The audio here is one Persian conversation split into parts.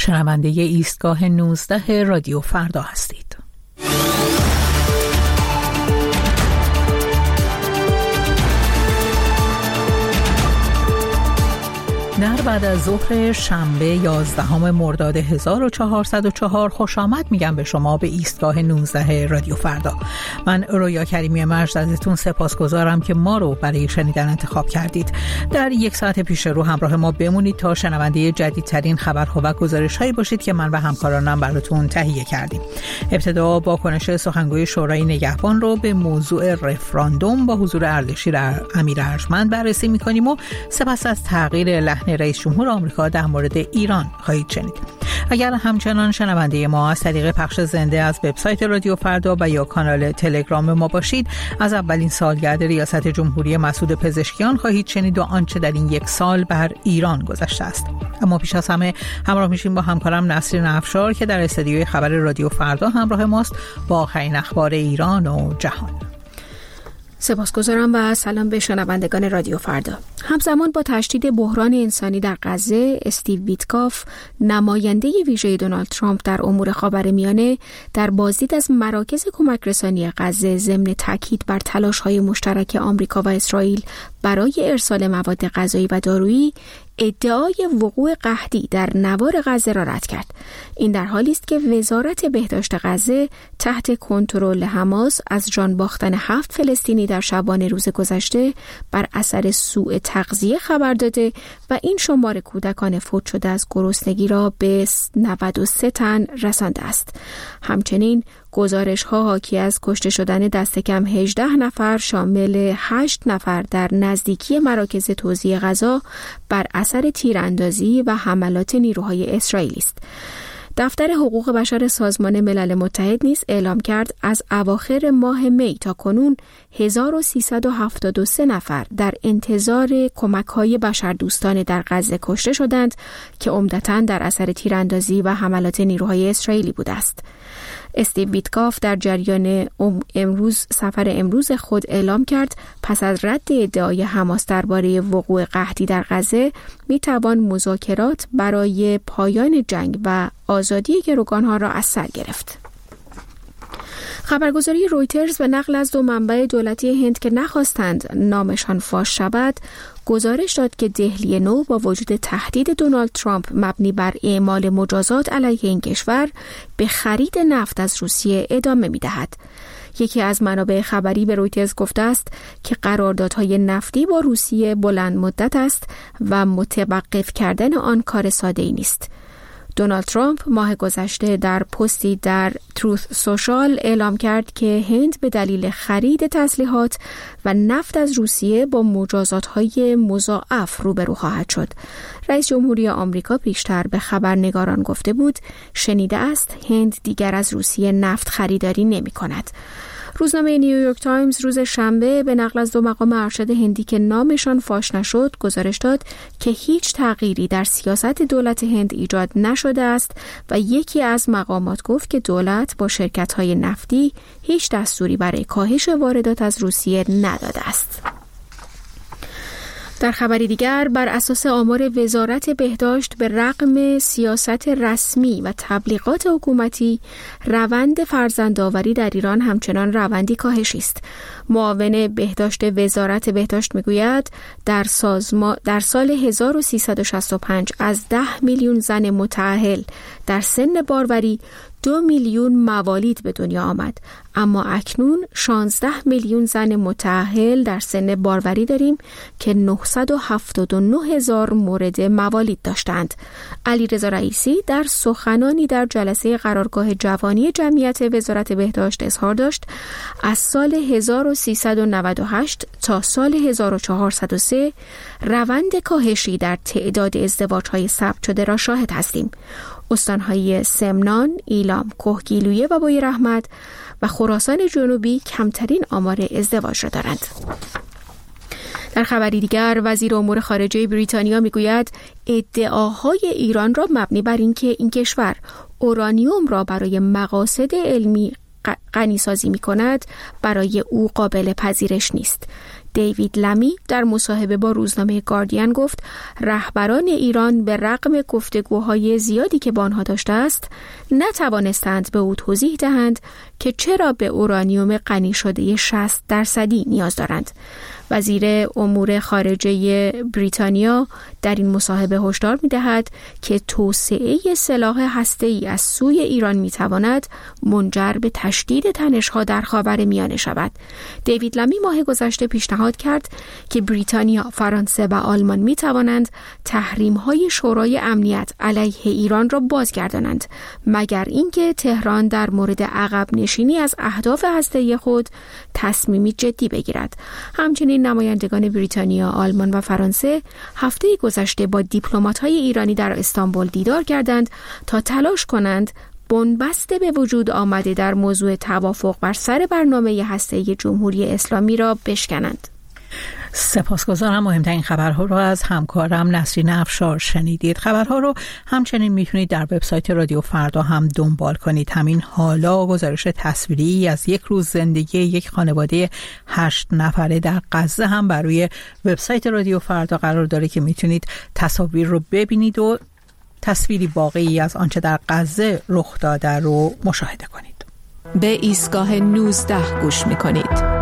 شنونده ایستگاه 19 رادیو فردا هستید. در بعد از ظهر شنبه 11 مرداد 1404 خوش آمد میگم به شما به ایستگاه 19 رادیو فردا. من رویا کریمی مجد ازتون سپاسگزارم که ما رو برای شنیدن انتخاب کردید. در یک ساعت پیش رو همراه ما بمونید تا شنونده جدیدترین خبرها و گزارش‌هایی باشید که من و همکارانم براتون تهیه کردیم. ابتدا واکنش سخنگوی شورای نگهبان رو به موضوع رفراندوم با حضور اردشیر امیر ارجمند بررسی می‌کنیم و سپس از تغییر لحن رئیس جمهور آمریکا در مورد ایران خواهید شنید. اگر همچنان شنونده ما از طریق پخش زنده از وبسایت رادیو فردا و یا کانال تلگرام ما باشید، از اولین سالگرد ریاست جمهوری مسعود پزشکیان خواهید شنید و آنچه در این یک سال بر ایران گذشته است. اما پیش از همه همراه میشیم با همکارم نسرین افشار که در استودیوی خبر رادیو فردا همراه ماست با آخرین اخبار ایران و جهان. سپاسگزارم و سلام به شنوندگان رادیو فردا. همزمان با تشدید بحران انسانی در غزه، استیو ویتکاف، نماینده ویژه دونالد ترامپ در امور خاورمیانه، در بازدید از مراکز کمک رسانی غزه ضمن تاکید بر تلاش‌های مشترک آمریکا و اسرائیل برای ارسال مواد غذایی و دارویی، ادعای وقوع قحطی در نوار غزه را رد کرد. این در حالی است که وزارت بهداشت غزه تحت کنترل حماس از جان باختن 7 فلسطینی در شبانه روز گذشته بر اثر سوء تغذیه خبر داده و این شمار کودکان فوت شده از گرسنگی را به 93 تن رسانده است. همچنین گزارش‌ها حاکی از کشته شدن دست کم 18 نفر شامل 8 نفر در نزدیکی مراکز توزیع غذا بر اثر تیراندازی و حملات نیروهای اسرائیلی است. دفتر حقوق بشر سازمان ملل متحد نیز اعلام کرد از اواخر ماه می تا کنون 1373 نفر در انتظار کمک‌های بشردوستانه در غزه کشته شدند که عمدتاً در اثر تیراندازی و حملات نیروهای اسرائیلی بوده است. استیو ویتکاف در جریان سفر امروز خود اعلام کرد پس از رد ادعای حماس درباره وقوع قحطی در غزه میتوان مذاکرات برای پایان جنگ و آزادی گروگانها را از سر گرفت. خبرگزاری رویترز به نقل از 2 منبع دولتی هند که نخواستند نامشان فاش شود گزارش داد که دهلی نو با وجود تهدید دونالد ترامپ مبنی بر اعمال مجازات علیه این کشور به خرید نفت از روسیه ادامه می‌دهد. یکی از منابع خبری به رویترز گفته است که قراردادهای نفتی با روسیه بلند مدت است و متوقف کردن آن کار ساده‌ای نیست. دونالد ترامپ ماه گذشته در پستی در تروث سوشال اعلام کرد که هند به دلیل خرید تسلیحات و نفت از روسیه با مجازات‌های مضاعف روبرو خواهد شد. رئیس جمهوری آمریکا پیشتر به خبرنگاران گفته بود شنیده است هند دیگر از روسیه نفت خریداری نمی‌کند. روزنامه نیویورک تایمز روز شنبه به نقل از 2 مقام ارشد هندی که نامشان فاش نشد گزارش داد که هیچ تغییری در سیاست دولت هند ایجاد نشده است و یکی از مقامات گفت که دولت با شرکت‌های نفتی هیچ دستوری برای کاهش واردات از روسیه نداده است. در خبری دیگر بر اساس آمار وزارت بهداشت به رغم سیاست رسمی و تبلیغات حکومتی روند فرزندآوری در ایران همچنان روندی کاهشی است. معاون بهداشت وزارت بهداشت میگوید در سال 1365 از 10 میلیون زن متأهل در سن باروری 2 میلیون موالید به دنیا آمد، اما اکنون 16 میلیون زن متأهل در سن باروری داریم که 979 هزار مورد موالید داشتند. علیرضا رئیسی در سخنانی در جلسه قرارگاه جوانی جمعیت وزارت بهداشت اظهار داشت از سال 1398 تا سال 1403 روند کاهشی در تعداد ازدواج‌های ثبت شده را شاهد هستیم. استان‌های سمنان، ایلام، کهگیلویه و بویراحمد و خراسان جنوبی کمترین آمار ازدواج را دارند. در خبری دیگر وزیر امور خارجه بریتانیا میگوید ادعاهای ایران را مبنی بر اینکه این کشور اورانیوم را برای مقاصد علمی غنی‌سازی می‌کند برای او قابل پذیرش نیست. دیوید لمی در مصاحبه با روزنامه گاردین گفت رهبران ایران به رغم گفتگوهای زیادی که با آنها داشته است نتوانستند به او توضیح دهند که چرا به اورانیوم غنی شده 60% نیاز دارند. وزیر امور خارجه بریتانیا در این مصاحبه هشدار می‌دهد که توسعه سلاح هسته‌ای از سوی ایران می‌تواند منجر به تشدید تنش‌ها در خاورمیانه شود. دیوید لمی ماه گذشته پیشنهاد کرد که بریتانیا، فرانسه و آلمان می‌توانند تحریم‌های شورای امنیت علیه ایران را بازگردانند، مگر اینکه تهران در مورد عقب نشینی از اهداف هسته‌ای خود تصمیمی جدی بگیرد. همچنین نمایندگان بریتانیا، آلمان و فرانسه هفته گذشته با دیپلمات‌های ایرانی در استانبول دیدار کردند تا تلاش کنند بنبست به وجود آمده در موضوع توافق بر سر برنامه هسته‌ای جمهوری اسلامی را بشکنند. سپاسگزارم. مهمترین خبرها رو از همکارم نسرین افشار شنیدید. خبرها رو همچنین میتونید در وبسایت رادیو فردا هم دنبال کنید. همین حالا گزارش تصویری از یک روز زندگی یک خانواده 8 نفره در غزه هم بر روی وبسایت رادیو فردا قرار داره که میتونید تصاویر رو ببینید و تصویری واقعی از آنچه در غزه رخ داده رو مشاهده کنید. به ایستگاه 19 گوش میکنید.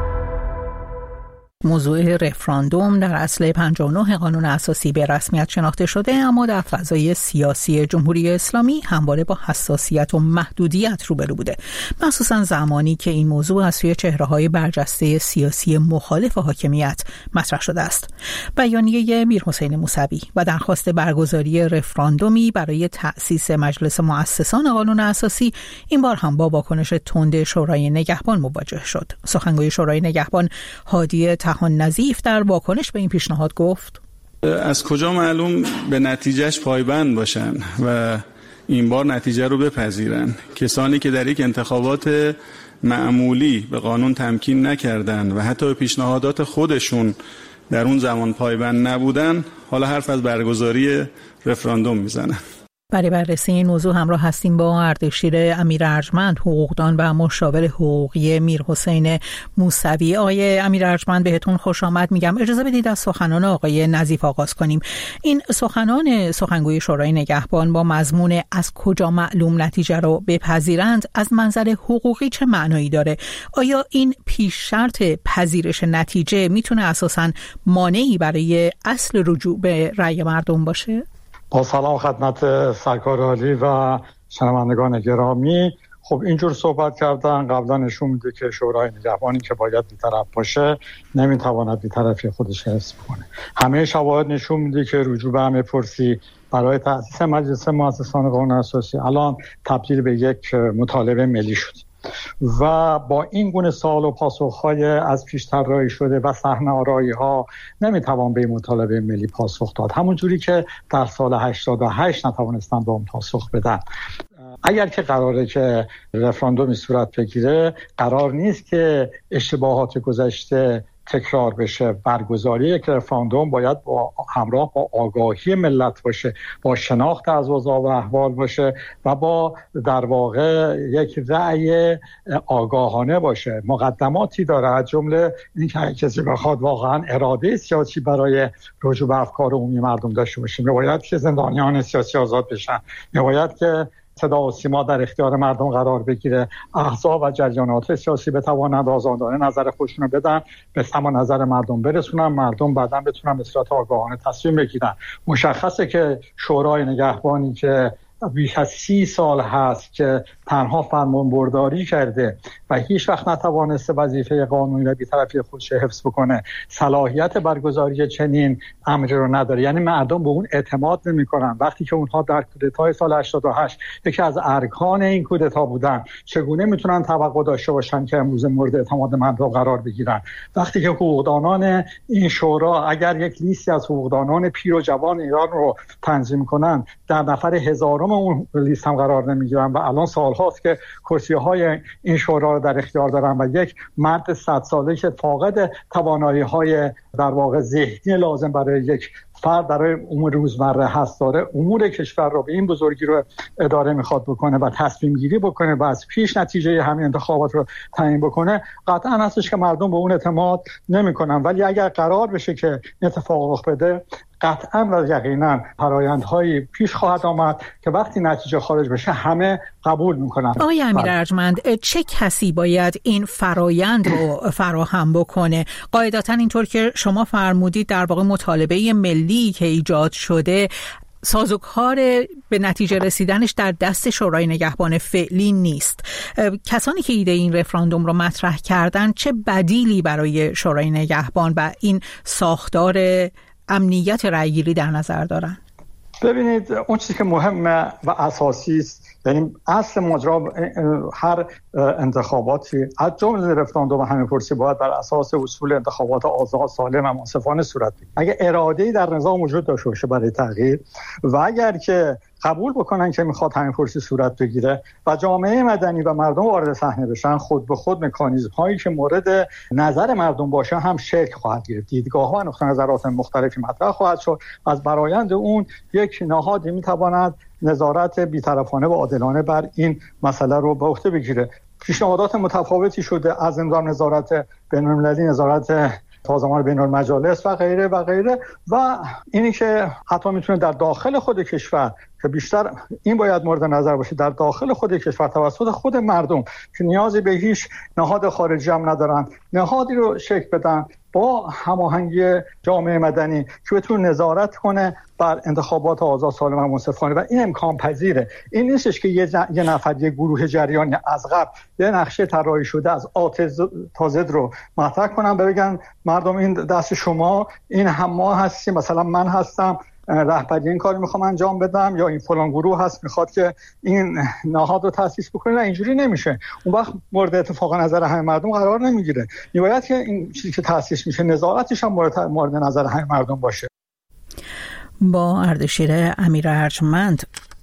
موضوع رفراندوم در اصل 59 قانون اساسی به رسمیت شناخته شده، اما در فضای سیاسی جمهوری اسلامی همواره با حساسیت و محدودیت روبرو بوده، مخصوصا زمانی که این موضوع از سوی چهره‌های برجسته سیاسی مخالف حاکمیت مطرح شده است. بیانیه میرحسین موسوی و درخواست برگزاری رفراندومی برای تأسیس مجلس مؤسسان قانون اساسی این بار هم با واکنش تند شورای نگهبان مواجه شد. سخنگوی شورای نگهبان هادی طحان نظیف در واکنش به این پیشنهاد گفت: از کجا معلوم به نتیجهش پایبند باشن و این بار نتیجه رو بپذیرن؟ کسانی که در یک انتخابات معمولی به قانون تمکین نکردن و حتی به پیشنهادات خودشون در اون زمان پایبند نبودن، حالا حرف از برگزاری رفراندوم میزنن. برای بررسی این موضوع همراه هستیم با اردشیر امیر ارجمند، حقوقدان و مشاور حقوقی میرحسین موسوی. آقای امیر ارجمند بهتون خوش آمد میگم. اجازه بدید از سخنان آقای نظیف آغاز کنیم. این سخنگوی شورای نگهبان با مضمون از کجا معلوم نتیجه رو بپذیرند از منظر حقوقی چه معنایی داره؟ آیا این پیش شرط پذیرش نتیجه میتونه اساساً مانعی برای اصل رجوع به رأی مردم باشه؟ با سلام خدمت سرکار عالی و شنوندگان گرامی. خب اینجور صحبت کردن قبلا نشون میده که شورای نگهبانی که باید بی‌طرف باشه نمیتواند بی‌طرفی خودش حفظ کنه. همه شواهد نشون میده که رجوع به همه پرسی برای تأسیس مجلس مؤسسان قانون اساسی الان تبدیل به یک مطالبه ملی شد و با این گونه سوال و پاسخ‌های از پیش طراحی شده و صحنه‌آرایی‌ها نمیتوان به مطالبه ملی پاسخ داد، همون جوری که در سال 88 نتوانستن به اون پاسخ بدن. اگر که قراره که رفراندومی صورت بگیره، قرار نیست که اشتباهات گذشته تکرار بشه. برگزاری یک رفراندوم باید همراه با آگاهی ملت باشه، با شناخت از اوضاع و احوال باشه و با در واقع یک رأی آگاهانه باشه. مقدماتی داره، از جمله اینکه هر کسی بخواد واقعا اراده سیاسی برای رجوع به افکار عمومی مردم داشته باشه، میباید که زندانیان سیاسی آزاد بشن، میباید که صدا و سیما در اختیار مردم قرار بگیره، احزاب و جریانات سیاسی بتوانند آزادانه نظر خودشون رو بدن، به سماع نظر مردم برسونن، مردم بعداً بتونن به صورت آگاهانه تصمیم بگیرن. مشخصه که شورای نگهبانی که بیش از 30 سال هست که تنها فرمانبرداری کرده و هیچ وقت نتوانسته وظیفه قانونی و بی‌طرفی خودش حفظ بکنه، صلاحیت برگزاری چنین امری رو نداره. یعنی مردم به اون اعتماد نمی‌کنن. وقتی که اونها در کودتای سال 88 یکی از ارکان این کودتا بودن، چگونه میتونن توقع داشته باشن که امروز مورد اعتماد مردم قرار بگیرن؟ وقتی که حقوقدانان این شورا اگر یک لیستی از حقوقدانان پیر و جوان ایران رو تنظیم کنن، در نفر هزارم اون لیست هم قرار نمیگیرن و الان سالهاست که کرسی‌های این شورا رو در اختیار دارن و یک مرد 100 ساله که فاقد توانایی‌های در واقع ذهنی لازم برای یک فرد برای امور روزمره هست داره امور کشور رو به این بزرگی رو اداره میخواد بکنه و تصمیم گیری بکنه و از پیش نتیجه همین انتخابات رو تعیین بکنه، قطعا هستش که مردم به اون اعتماد نمیکنن. ولی اگر قرار بشه که اتفاق رخ بده، قطعا و یقینا فرآیندهایی پیش خواهد آمد که وقتی نتیجه خارج بشه همه قبول میکنن. آقای امیر ارجمند، چه کسی باید این فرآیند رو فراهم بکنه؟ قاعدتاً اینطور که شما فرمودید در واقع مطالبه ملی که ایجاد شده سازوکار به نتیجه رسیدنش در دست شورای نگهبان فعلی نیست. کسانی که ایده این رفراندوم رو مطرح کردن چه بدیلی برای شورای نگهبان و این ساختار امنیت رأیگیری در نظر دارن؟ ببینید، اون چیزی که مهمه و اساسی است، یعنی اصل ماجرا هر انتخاباتی از جمله رفراندوم همه‌پرسی باید بر اساس اصول انتخابات آزاد، سالم و منصفانه صورت بگیرد. اگه اراده‌ای در نظام وجود داشته باشه برای تغییر و اگر که قبول بکنن که میخواد همه‌پرسی صورت بگیره و جامعه مدنی و مردم وارد صحنه بشن، خود به خود مکانیزم هایی که مورد نظر مردم باشه هم شکل خواهد گرفت. دیدگاه ها و نقطه نظرات مختلفی مطرح خواهد شد. از برآیند اون یک نهادی میتواند نظارت بی‌طرفانه و عادلانه بر این مسئله رو به عهده بگیره. پیشنهادات متفاوتی شده، از نظام نظارت بین‌المللی، نظارت سازمان بین‌المجالس و غیره و غیره، و اینی که حتی میتونه در داخل خود کشور، که بیشتر این باید مورد نظر باشه، در داخل خود کشور توسط خود مردم که نیازی به هیچ نهاد خارجی هم ندارن، نهادی رو شکل بدن با هماهنگی جامعه مدنی که بتونه نظارت کنه بر انتخابات آزاد، سالم و منصفانه. و این امکان پذیره. این نیستش که یه نفر، یه گروه جریانی از قبل یه نقشه طراحی شده از آ تا زد رو مطرح کنن، بگن مردم این دست شما، این هم ما هستیم، مثلا من هستم رهبری این کاری میخوام انجام بدم، یا این فلان گروه هست میخواد که این نهاد رو تأسیس بکنه. نه، اینجوری نمیشه. اون وقت مورد اتفاق نظر همه مردم قرار نمیگیره. میباید که این چیزی که تأسیس میشه نظارتش هم مورد نظر همه مردم باشه. با اردشیر امیر ارجمند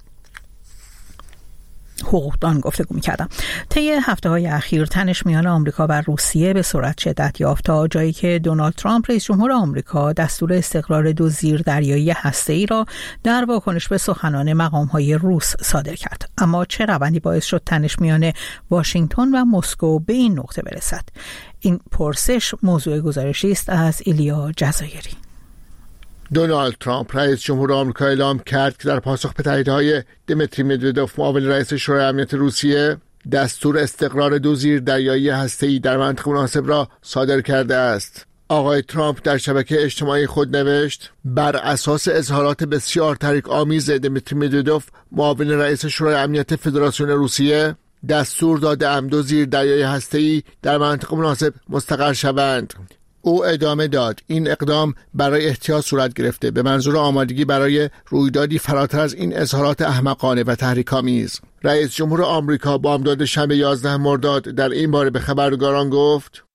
حقوقدان گفتگو می‌کردم. طی هفته‌های اخیر تنش میان آمریکا و روسیه به سرعت شدت یافت تا جایی که دونالد ترامپ رئیس جمهور آمریکا دستور استقرار 2 زیردریایی هسته‌ای را در واکنش به سخنان مقام‌های روس صادر کرد. اما چه روندی باعث شد تنش میان واشنگتن و مسکو به این نقطه برسد؟ این پرسش موضوع گزارشی است از ایلیا جزایری. دونالد ترامپ رئیس جمهور آمریکا اعلام کرد که در پاسخ به تهدیدهای دیمیتری مدودوف معاون رئیس شورای امنیت روسیه دستور استقرار 2 زیردریایی هسته‌ای در منطقه مناسب را صادر کرده است. آقای ترامپ در شبکه اجتماعی خود نوشت: بر اساس اظهارات بسیار تحریک آمیز دیمیتری مدودوف معاون رئیس شورای امنیت فدراسیون روسیه دستور داده‌ام 2 زیردریایی هسته‌ای در منطقه مناسب مستقر شوند. او ادامه داد: این اقدام برای احتیاط صورت گرفته به منظور آمادگی برای رویدادی فراتر از این اظهارات احمقانه و تحریک‌آمیز. رئیس جمهور آمریکا بامداد شنبه 11 مرداد در این باره به خبرنگاران گفت: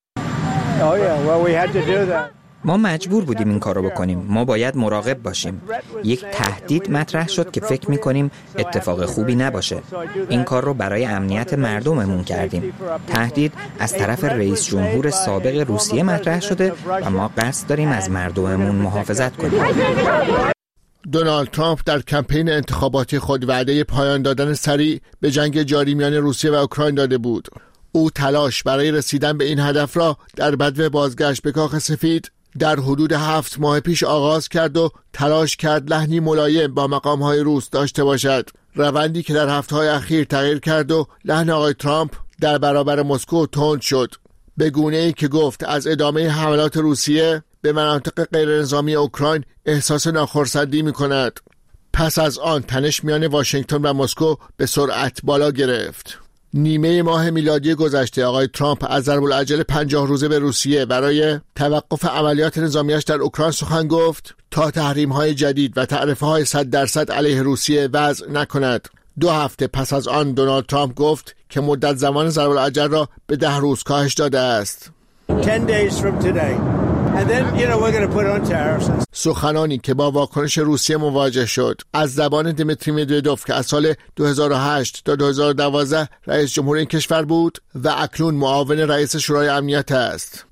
ما مجبور بودیم این کارو بکنیم. ما باید مراقب باشیم. یک تهدید مطرح شد که فکر می‌کنیم اتفاق خوبی نباشه. این کار رو برای امنیت مردممون کردیم. تهدید از طرف رئیس جمهور سابق روسیه مطرح شده و ما قصد داریم از مردممون محافظت کنیم. دونالد ترامپ در کمپین انتخاباتی خود وعده پایان دادن سریع به جنگ جاری میان روسیه و اوکراین داده بود. او تلاش برای رسیدن به این هدف را در بدو بازگشت به کاخ سفید در حدود 7 ماه پیش آغاز کرد و تلاش کرد لحنی ملایم با مقام‌های روس داشته باشد. روندی که در هفته‌های اخیر تغییر کرد و لحن آقای ترامپ در برابر مسکو تند شد، به گونه‌ای که گفت از ادامه حملات روسیه به مناطق غیرنظامی اوکراین احساس ناخرسندی می‌کند. پس از آن تنش میان واشنگتن و مسکو به سرعت بالا گرفت. نیمه ماه میلادی گذشته آقای ترامپ از ضرب‌العجل 50 روزه به روسیه برای توقف عملیات نظامیش در اوکراین سخن گفت تا تحریم‌های جدید و تعرفه‌های 100% علیه روسیه وضع نکند. 2 هفته پس از آن دونالد ترامپ گفت که مدت زمان ضرب‌العجل را به 10 روز کاهش داده است. 10 days from today. And then, we're going to put on tariffs. سخنانی که با واکنش روسیه مواجه شد از زبان دیمیتری مدودوف که از سال 2008 تا 2012 رئیس جمهور این کشور بود و اکنون معاون رئیس شورای امنیت است.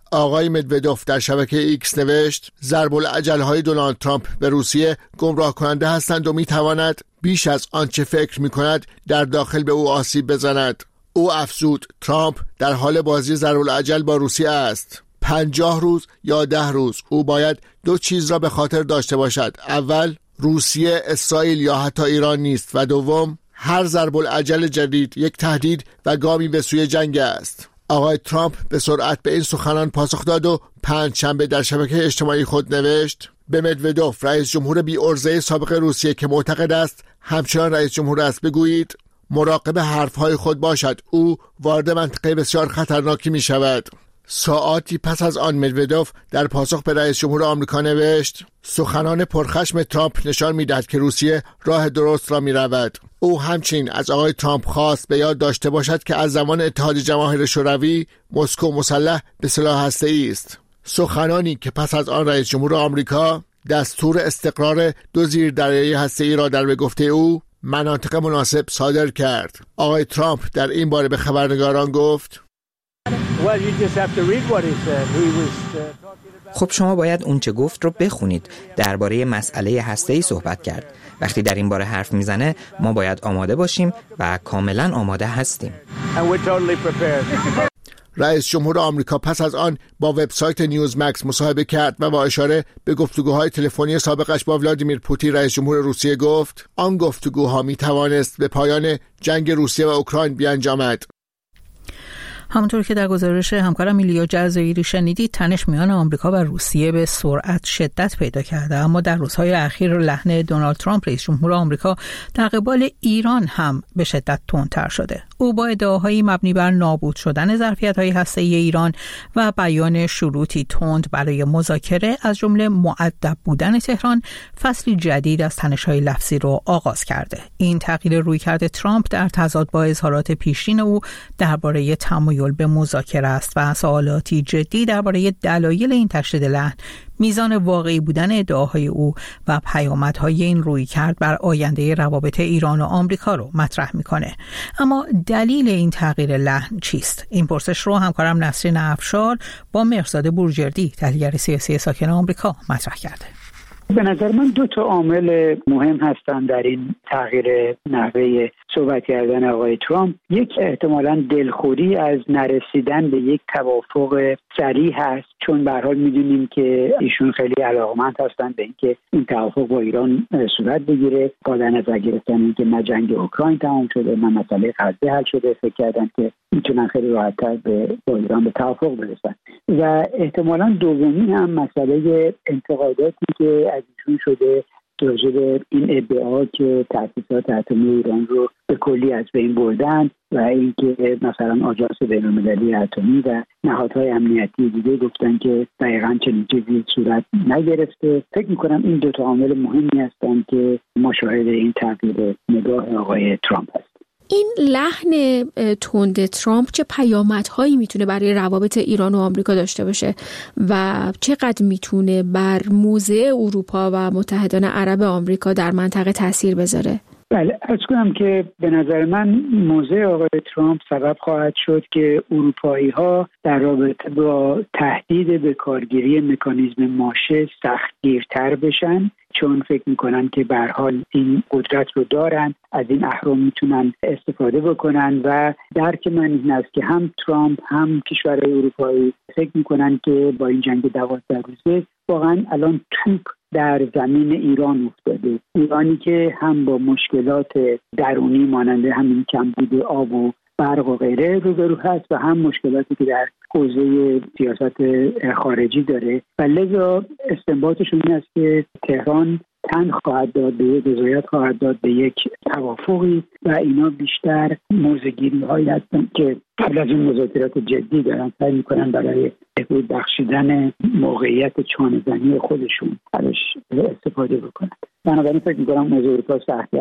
آقای مدودوف در شبکه ایکس نوشت ضرب العجل‌های دونالد ترامپ به روسیه گمراه کننده هستند و میتواند بیش از آنچه فکر میکند در داخل به او آسیب بزند. او افزود ترامپ در حال بازی ضرب العجل با روسیه است. 50 روز یا 10 روز او باید 2 چیز را به خاطر داشته باشد. اول، روسیه، اسرائیل یا حتی ایران نیست و دوم، هر ضرب العجل جدید یک تهدید و گامی به سوی جنگ است. آقای ترامپ به سرعت به این سخنان پاسخ داد و پنجشنبه در شبکه اجتماعی خود نوشت به مدودوف رئیس جمهور بی عرضه سابق روسیه که معتقد است همچنان رئیس جمهور است بگویید مراقب حرفهای خود باشد، او وارد منطقه بسیار خطرناکی می شود. ساعاتی پس از آن مدودوف در پاسخ به رئیس جمهور آمریکا نوشت سخنان پرخشم ترامپ نشان می‌دهد که روسیه راه درست را می‌رود. او همچنین از آقای ترامپ خواست به یاد داشته باشد که از زمان اتحاد جماهیر شوروی مسکو مسلح به سلاح هسته‌ای است. سخنانی که پس از آن رئیس جمهور آمریکا دستور استقرار 2 زیردریایی هسته‌ای را در به گفته او مناطق مناسب صادر کرد. آقای ترامپ در این باره به خبرنگاران گفت خب شما باید اون چه گفت رو بخونید. درباره مسئله هسته‌ای صحبت کرد. وقتی در این باره حرف میزنه ما باید آماده باشیم و کاملا آماده هستیم. رئیس جمهور آمریکا پس از آن با وبسایت نیوزمکس مصاحبه کرد و با اشاره به گفتگوهای تلفنی سابقش با ولادیمیر پوتین رئیس جمهور روسیه گفت آن گفتگوها می توانست به پایان جنگ روسیه و اوکراین بیانجامد. همونطور که در گزارش همکارم میلیا جزایری شنیدید، تنش میان آمریکا و روسیه به سرعت شدت پیدا کرده، اما در روزهای اخیر لحن دونالد ترامپ رئیس جمهور آمریکا در قبال ایران هم به شدت تندتر شده. او با ادعاهایی مبنی بر نابود شدن ظرفیت‌های هسته‌ای ایران و بیان شروطی تند برای مذاکره از جمله مؤدب بودن تهران، فصلی جدید از تنش‌های لفظی رو آغاز کرده. این تغییر رویکرد ترامپ در تضاد با اظهارات پیشین او درباره تمایل به مذاکره است و سوالاتی جدی درباره دلایل این تشدید لحن، میزان واقعی بودن ادعاهای او و پیامدهای این رویکرد بر آینده روابط ایران و آمریکا رو مطرح میکنه. اما دلیل این تغییر لحن چیست؟ این پرسش رو همکارم نسرین افشار با مهرزاد بورجردی، تحلیلگر سیاسی ساکن آمریکا، مطرح کرده. به نظر من 2 عامل مهم هستن در این تغییر نحوه صحبت کردن آقای ترامپ. یک، احتمالاً دلخوری از نرسیدن به یک توافق سریع هست، چون به هر حال میدونیم که ایشون خیلی علاقمند هستن به اینکه این توافق با ایران صورت بگیره. با در نظر گرفتن اینکه نه جنگ اوکراین تمام شده نه مسئله غزه حل شده، فکر کردن که میتونن خیلی راحت‌تر با ایران به توافق برسن. و احتمالاً دومی هم مسئله انتقاداتی که از ایشون شده راجع به این ادعا که تأسیسات اتمی ایران رو به کلی از بین بردن و اینکه مثلا آژانس بین‌المللی اتمی و نهادهای امنیتی دیگه گفتن که دقیقاً چنین چیزی صورت نگرفته. فکر می‌کنم این 2 عامل مهمی هستن که ما شاهد این تغییر نگاه آقای ترامپ هستیم. این لحن تند ترامپ چه پیامدهایی میتونه برای روابط ایران و آمریکا داشته باشه و چقدر میتونه بر موضع اروپا و متحدان عرب آمریکا در منطقه تاثیر بذاره؟ بله، عرض کنم که به نظر من موضع آقای ترامپ سبب خواهد شد که اروپایی‌ها در رابطه با تهدید به کارگیری مکانیزم ماشه سختگیرتر بشن، چون فکر میکنن که به هر حال این قدرت رو دارن، از این اهرم میتونن استفاده بکنن. و درک من این است که هم ترامپ هم کشورهای اروپایی فکر میکنن که با این جنگ 12 روزه واقعا الان توپ در زمین ایران افتاده. ایرانی که هم با مشکلات درونی مانند همین کمبود آب و برق و غیره روبرو هست و هم مشکلاتی که در حوزه سیاست خارجی داره و لذا استنباطشون این است که تهران تن خواهد داد به رضایت خواهد داد به یک توافقی و اینا بیشتر موضع‌گیری هایی هستن که قبل از این مذاکرات جدی دارن سعی میکنن برای بهبود بخشیدن موقعیت چانه‌زنی خودشون ازش استفاده بکنن. بنابراین فکر میکنم موضوع اروپا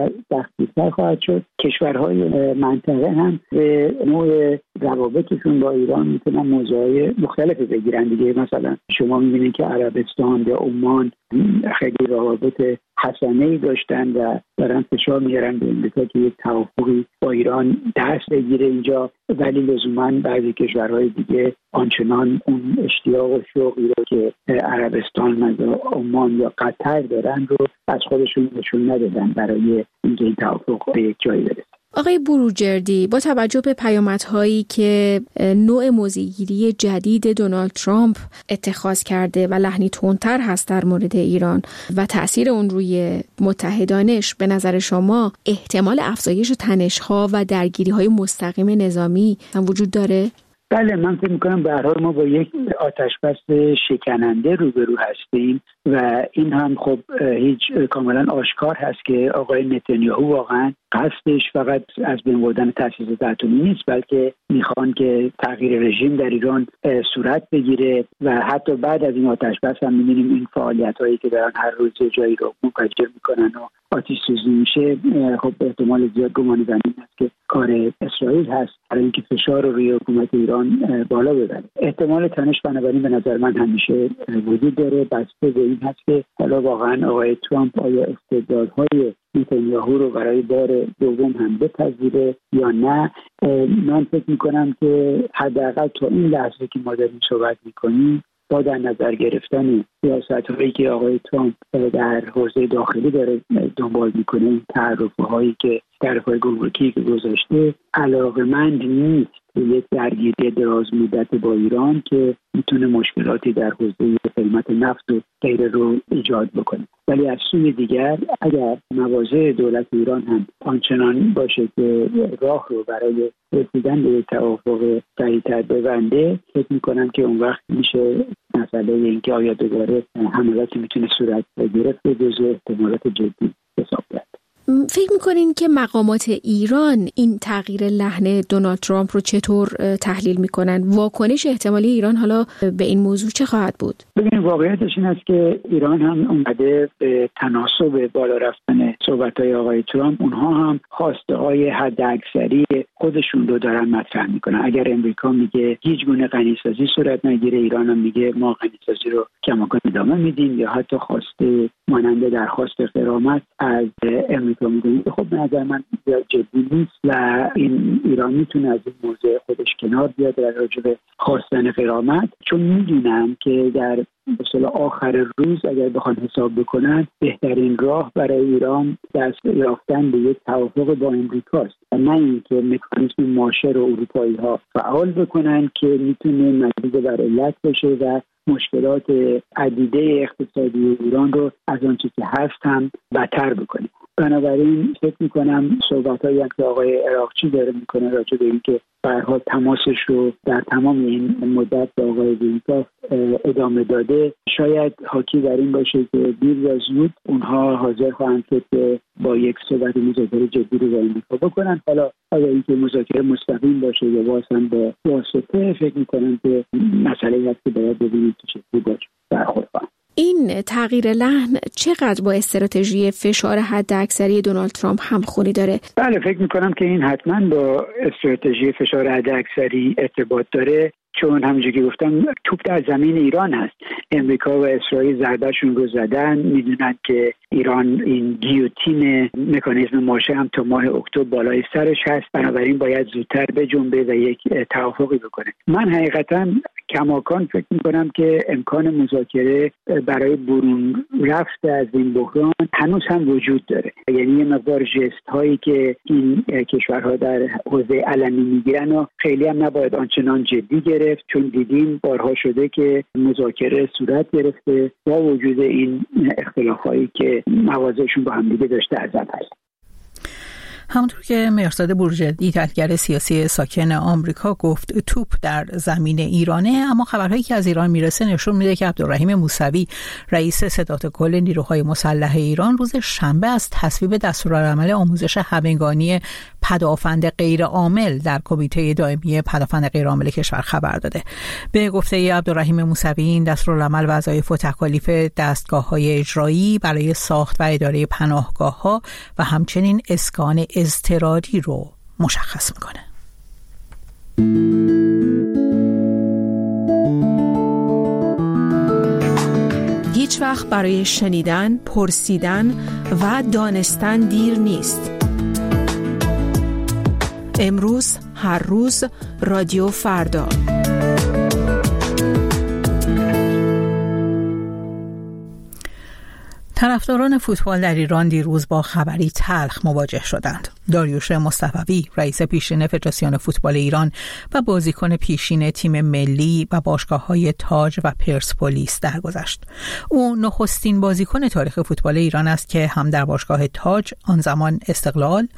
سخت‌تر خواهد شد. کشورهای منطقه هم به نوع روابطشون با ایران میتونن موضوعهای مختلفی بگیرن دیگه. مثلا شما میبینید که عربستان یا عمان خیلی روابط حسنه‌ای داشتن و دارن فشار میارن به امریکا که یک توافقی با ایران دست بگیره اینجا، ولی لزوما بعضی کشورهای دیگه آنچنان اون اشتیاق و شوقی رو که عربستان یا عمان یا قطر دارن رو از خودشون نشون ندادن برای اینکه این توافق به یک جایی برسه. آقای بروجردی، با توجه به پیامدهایی که نوع موضع‌گیری جدید دونالد ترامپ اتخاذ کرده و لحنی تندتر هست در مورد ایران و تأثیر اون روی متحدانش، به نظر شما احتمال افزایش تنش‌ها و درگیری‌های مستقیم نظامی هم وجود داره؟ بله، من فکر می‌کنم به هر حال ما با یک آتش‌بس شکننده روبرو هستیم و این هم خب هیچ کاملا آشکار هست که آقای نتانیاهو واقعا قصدش فقط از بین بردن تأسیسات اتمی نیست، بلکه میخوان که تغییر رژیم در ایران صورت بگیره و حتی بعد از این آتش‌بس هم می‌بینیم این فعالیت‌هایی که دارن هر روز جایی رو منفجر می‌کنن و آتش سوزی میشه. خب به احتمال زیاد گمان زنی است که کار اسرائیل هست برای اینکه فشار رو روی حکومت ایران بالا ببره. احتمال تنش بنابراین به نظر من همیشه وجود داره، بسته به این هست که حالا واقعا آقای ترامپ آیا استدلال‌های نتانیاهو رو برای بار دوم هم بپذیره یا نه. من فکر میکنم که حداقل تا این لحظه که ما داریم صحبت میکنیم با در نظر گرفتن سیاست‌هایی که آقای ترامپ در حوزه داخلی داره دنبال میکنه، این تعرفه‌هایی که تعرفه‌های گمرکی که گذاشته، علاقه‌مند نیست به یک درگیری دراز مدت با ایران که میتونه مشکلاتی در حوزه قیمت نفت و غیره رو ایجاد بکنه. ولی از سوی دیگر اگر مواضع دولت ایران هم آنچنان باشه که راه رو برای رسیدن به توافق سریع‌تر ببنده، فکر میکنم که اون وقت میشه مسئله اینکه آیا دوباره حملاتی میتونه صورت بگیره به جزو احتمالات جدی حساب کرد. فکر میکنین که مقامات ایران این تغییر لحن دونالد ترامپ رو چطور تحلیل میکنن؟ واکنش احتمالی ایران حالا به این موضوع چه خواهد بود؟ ببینید، واقعیتش این است که ایران هم اومده به تناسب بالا رفتن صحبت‌های آقای ترامپ، اونها هم خواسته‌های حداکثری خودشون رو دارن مطرح میکنن. اگر امریکا میگه هیچ گونه غنیسازی صورت نگیره، ایران هم میگه ما غنیسازی رو کماکان ادامه میدیم، یا حتی خواسته مانند درخواست غرامت از امریکا میگه. خب به نظر من جدی نیست و این ایران میتونه از این موضوع خودش کنار بیاد در راجع به خواستن غرامت، چون میدونم که در مثلا آخر روز اگر بخوان حساب بکنن بهترین راه برای ایران دست یافتن به یک توافق با امریکاست و نه اینکه مکانیزم ماشه رو اروپایی ها فعال بکنن که میتونه مجبور بر علت بشه و مشکلات عدیده اقتصادی ایران رو از آنچه که هست هم بدتر بکنه. بنابراین فکر میکنم صحبت‌هایی که آقای عراقچی داره میکنه راجع به اینکه به هر حال تماسش رو در تمام این مدت با آقای وینکاف ادامه داده، شاید حاکی بر این باشه که دیر یا زود اونها حاضر خواهند شد که با یک صحبت مذاکره جدی رو با امریکا بکنن. حالا آیا اینکه مذاکره مستقیم باشه یا واسه با واسطه، فکر میکنم که مسئله هست که باید ببینیم چه شکلی باشه برخورد کنه. این تغییر لحن چقدر با استراتژی فشار حداکثری دونالد ترامپ همخوانی داره؟ بله، فکر میکنم که این حتما با استراتژی فشار حداکثری ارتباط داره، چون همونجوری که گفتم توپ در زمین ایران هست. امریکا و اسرائیل ضربهشون رو زدن، میدونن که ایران این گیوتین مکانیزم ماشه هم تا ماه اکتبر بالای سرش هست، بنابراین باید زودتر بجنبه و یک توافقی بکنه. من حقیقتا کماکان فکر میکنم که امکان مذاکره برای برون رفت از این بحران هنوز هم وجود داره. یعنی یه مقدار ژست هایی که این کشورها در حوزه علنی میگیرن و خیلی هم نباید آنچنان جدی گرفت، چون دیدیم بارها شده که مذاکره صورت گرفته با وجود این اختلافایی که مواضعشون با هم دیگه داشته از اول. همونطور که مهرزاد بروجردی، تحلیلگر سیاسی ساکن آمریکا، گفت توپ در زمین ایرانه، اما خبرهایی که از ایران میرسه نشون میده که عبدالرحیم موسوی، رئیس ستاد کل نیروهای مسلح ایران، روز شنبه از تصویب دستورالعمل آموزش همگانی پدافند غیرعامل در کمیته دائمی پدافند غیرعامل کشور خبر داده. به گفته عبدالرحیم موسوی، این دستورالعمل وظایف و تکالیف دستگاه‌های اجرایی برای ساخت و اداره پناهگاه‌ها و همچنین اسکان اضطراری رو مشخص میکنه. هیچ هیچ وقت برای شنیدن، پرسیدن و دانستن دیر نیست. امروز، هر روز، رادیو فردا. طرفداران فوتبال در ایران دیروز با خبری تلخ مواجه شدند. داریوش مصطفوی، رئیس پیشین فدراسیون فوتبال ایران و بازیکن پیشین تیم ملی و باشگاه‌های تاج و پرسپولیس درگذشت. او نخستین بازیکن تاریخ فوتبال ایران است که هم در باشگاه تاج آن زمان استقلال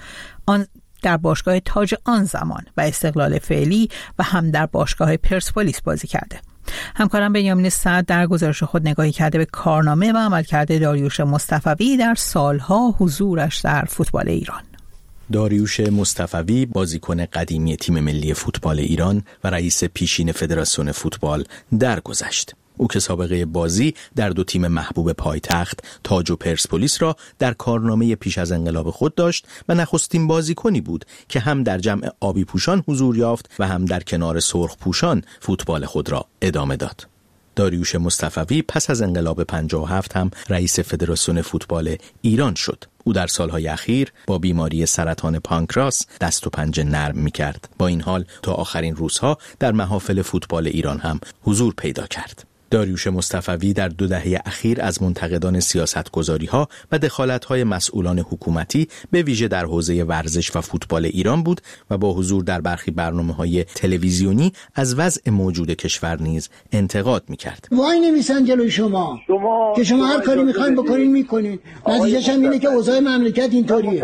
در باشگاه تاج آن زمان و استقلال فعلی و هم در باشگاه پرسپولیس بازی کرده. همکارم بنیامین سعد در گزارش خود نگاهی کرده به کارنامه و عملکرد داریوش مصطفوی در سالها حضورش در فوتبال ایران. داریوش مصطفوی بازیکن قدیمی تیم ملی فوتبال ایران و رئیس پیشین فدراسیون فوتبال درگذشت. او که سابقه بازی در دو تیم محبوب پایتخت تاج و پرسپولیس را در کارنامه پیش از انقلاب خود داشت و نخستین بازیکنی بود که هم در جمع آبی پوشان حضور یافت و هم در کنار سرخ پوشان فوتبال خود را ادامه داد. داریوش مصطفوی پس از انقلاب 57 هم رئیس فدراسیون فوتبال ایران شد. او در سالهای اخیر با بیماری سرطان پانکراس دست و پنجه نرم می‌کرد. با این حال تا آخرین روزها در محافل فوتبال ایران هم حضور پیدا کرد. داریوش مصطفوی در 2 دهه اخیر از منتقدان سیاستگذاری‌ها و دخالت‌های مسئولان حکومتی به ویژه در حوزه ورزش و فوتبال ایران بود و با حضور در برخی برنامه‌های تلویزیونی از وضع موجود کشور نیز انتقاد می‌کرد. وای نمیسن جلوی شما که شما هر کاری می‌خواید بکنین می‌کنین. نتیجه‌اش هم اینه که اوضاع مملکت اینطوریه.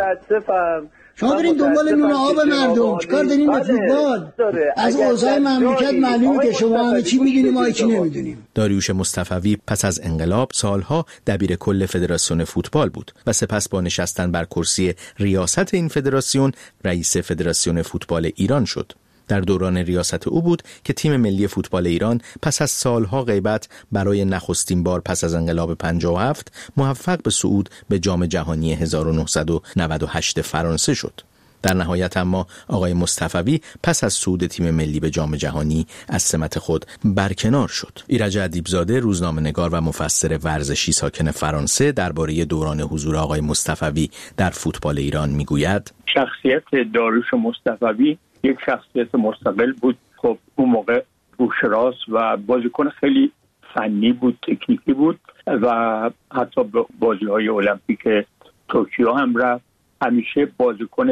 شما برین دنبال نون آب مردم، چیکار دارین به فوتبال؟ از اوضاع مملکت معلومه که شما همه چی میدونیم ما چی نمیدونیم. داریوش مصطفوی پس از انقلاب سالها دبیر کل فدراسیون فوتبال بود و سپس با نشستن بر کرسی ریاست این فدراسیون رئیس فدراسیون فوتبال ایران شد. در دوران ریاست او بود که تیم ملی فوتبال ایران پس از سالها غیبت برای نخستین بار پس از انقلاب 57 موفق به صعود به جام جهانی 1998 فرانسه شد. در نهایت اما آقای مصطفوی پس از صعود تیم ملی به جام جهانی از سمت خود برکنار شد. ایرج ادیبزاده، روزنامه‌نگار و مفسر ورزشی ساکن فرانسه، درباره دوران حضور آقای مصطفوی در فوتبال ایران میگوید: شخصیت داریوش مصطفوی یک شخصیت مستقل بود. خب اون موقع روشراس و بازیکن خیلی فنی بود، تکنیکی بود و حتی بازی‌های المپیک توکیو هم رفت. همیشه بازیکن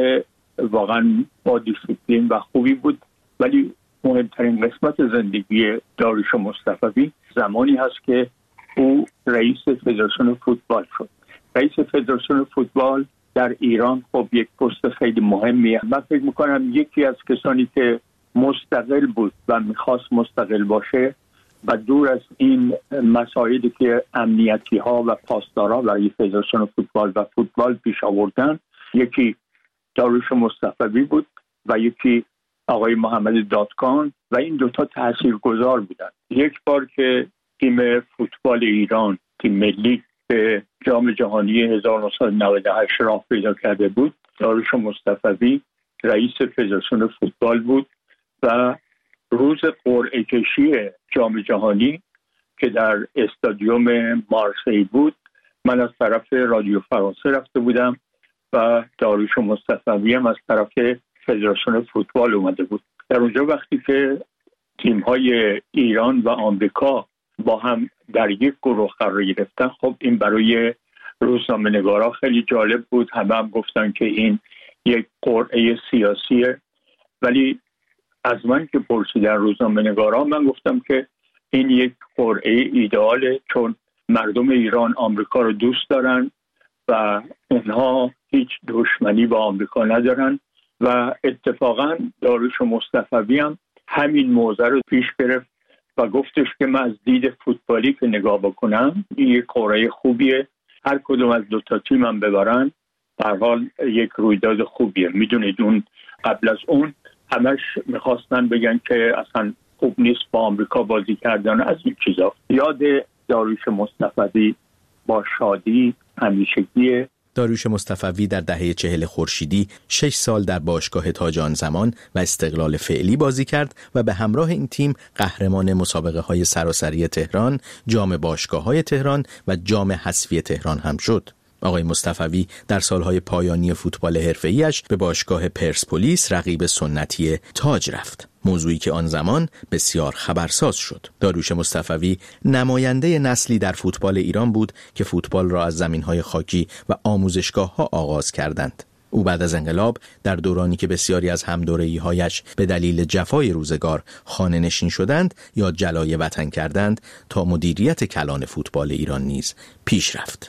واقعا با دیسیپلین و خوبی بود. ولی مهمترین قسمت زندگی داریوش مصطفوی زمانی هست که او رئیس فدراسیون فوتبال شد. رئیس فدراسیون فوتبال در ایران خب یک پست خیلی مهمیه. من فکر میکنم یکی از کسانی که مستقل بود و میخواست مستقل باشه و دور از این مسائلی که امنیتی ها و پاسدارا برای فدراسیون فوتبال و فوتبال پیش آوردن، یکی داریوش مصطفوی بود و یکی آقای محمد دادکان و این دوتا تاثیرگذار بودن. یک بار که تیم فوتبال ایران، تیم ملی، به جام جهانی 1998 راه پیدا کرده بود، داریوش مصطفوی رئیس فدراسیون فوتبال بود و روز قرعه کشی جام جهانی که در استادیوم مارسی بود، من از طرف رادیو فرانسه رفته بودم و داریوش مصطفوی هم از طرف فدراسیون فوتبال اومده بود. در اونجا وقتی که تیم‌های ایران و آمریکا با هم در یک گروه قرار گرفتن، خب این برای روزنامه‌نگارا خیلی جالب بود. همه هم گفتن که این یک قرعه سیاسیه، ولی از من که پرسیدن روزنامه‌نگارا، من گفتم که این یک قرعه ایدئاله، چون مردم ایران آمریکا رو دوست دارن و اونها هیچ دشمنی با آمریکا ندارن و اتفاقا داریوش مصطفوی هم همین موضوع رو پیش گرفت و گفتش که من از دید فوتبالی که نگاه بکنم این یک قرعه خوبیه، هر کدوم از دوتا تیم هم ببرن به هر حال یک رویداد خوبیه. میدونید اون قبل از اون همش میخواستن بگن که اصلا خوب نیست با آمریکا بازی کردن، از این چیزا. یاد داریوش مصطفوی با شادی همیشگیه داریوش مصطفوی در دهه 40 خورشیدی 6 سال در باشگاه تاج آنزمان و استقلال فعلی بازی کرد و به همراه این تیم قهرمان مسابقه‌های سراسری تهران، جام باشگاه‌های تهران و جام حذفی تهران هم شد. آقای مصطفوی در سالهای پایانی فوتبال حرفه‌ایش به باشگاه پرسپولیس رقیب سنتی تاج رفت، موضوعی که آن زمان بسیار خبرساز شد. داریوش مصطفوی نماینده نسلی در فوتبال ایران بود که فوتبال را از زمینهای خاکی و آموزشگاه‌ها آغاز کردند. او بعد از انقلاب در دورانی که بسیاری از همدوره‌ای‌هایش به دلیل جفای روزگار خانه نشین شدند یا جلای وطن کردند، تا مدیریت کلان فوتبال ایران نیز پیش رفت.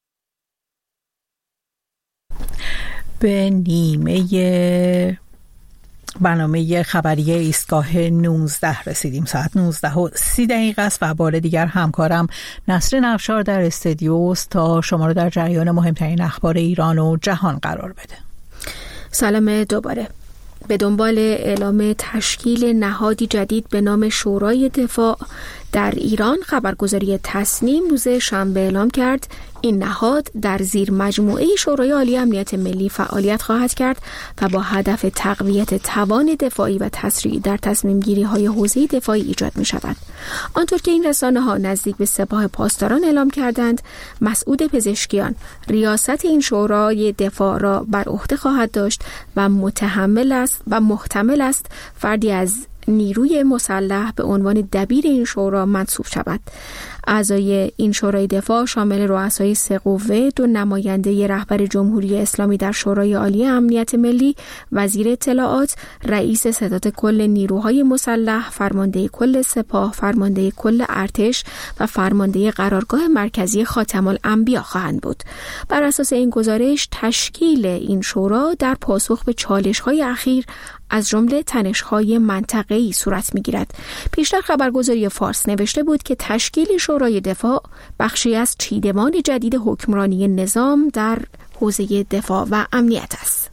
به نیمه برنامه خبری ایستگاه 19 رسیدیم. ساعت 19:30 است و بار دیگر همکارم نسرین افشار در استودیو است تا شما را در جریان مهمترین اخبار ایران و جهان قرار بده. سلام دوباره. به دنبال اعلام تشکیل نهادی جدید به نام شورای دفاع در ایران، خبرگزاری تصنیم روز شنبه اعلام کرد این نهاد در زیر مجموعه شورای عالی امنیت ملی فعالیت خواهد کرد و با هدف تقویت توان دفاعی و تسریع در تصمیم گیری های حوزه دفاعی ایجاد می شود. آنطور که این رسانه ها نزدیک به سپاه پاسداران اعلام کردند، مسعود پزشکیان ریاست این شورای دفاع را بر عهده خواهد داشت و محتمل است فردی از نیروی مسلح به عنوان دبیر این شورا منصوب شود. اعضای این شورای دفاع شامل رؤسای 3 قوه، 2 نماینده رهبر جمهوری اسلامی در شورای عالی امنیت ملی، وزیر اطلاعات، رئیس ستاد کل نیروهای مسلح، فرمانده کل سپاه، فرمانده کل ارتش و فرمانده قرارگاه مرکزی خاتم الانبیا خواهند بود. بر اساس این گزارش، تشکیل این شورا در پاسخ به چالش‌های اخیر از جمله تنش‌های منطقه‌ای صورت می‌گیرد. پیشتر خبرگزاری فارس نوشته بود که تشکیل شورای دفاع بخشی از چیدمان جدید حکمرانی نظام در حوزه دفاع و امنیت است.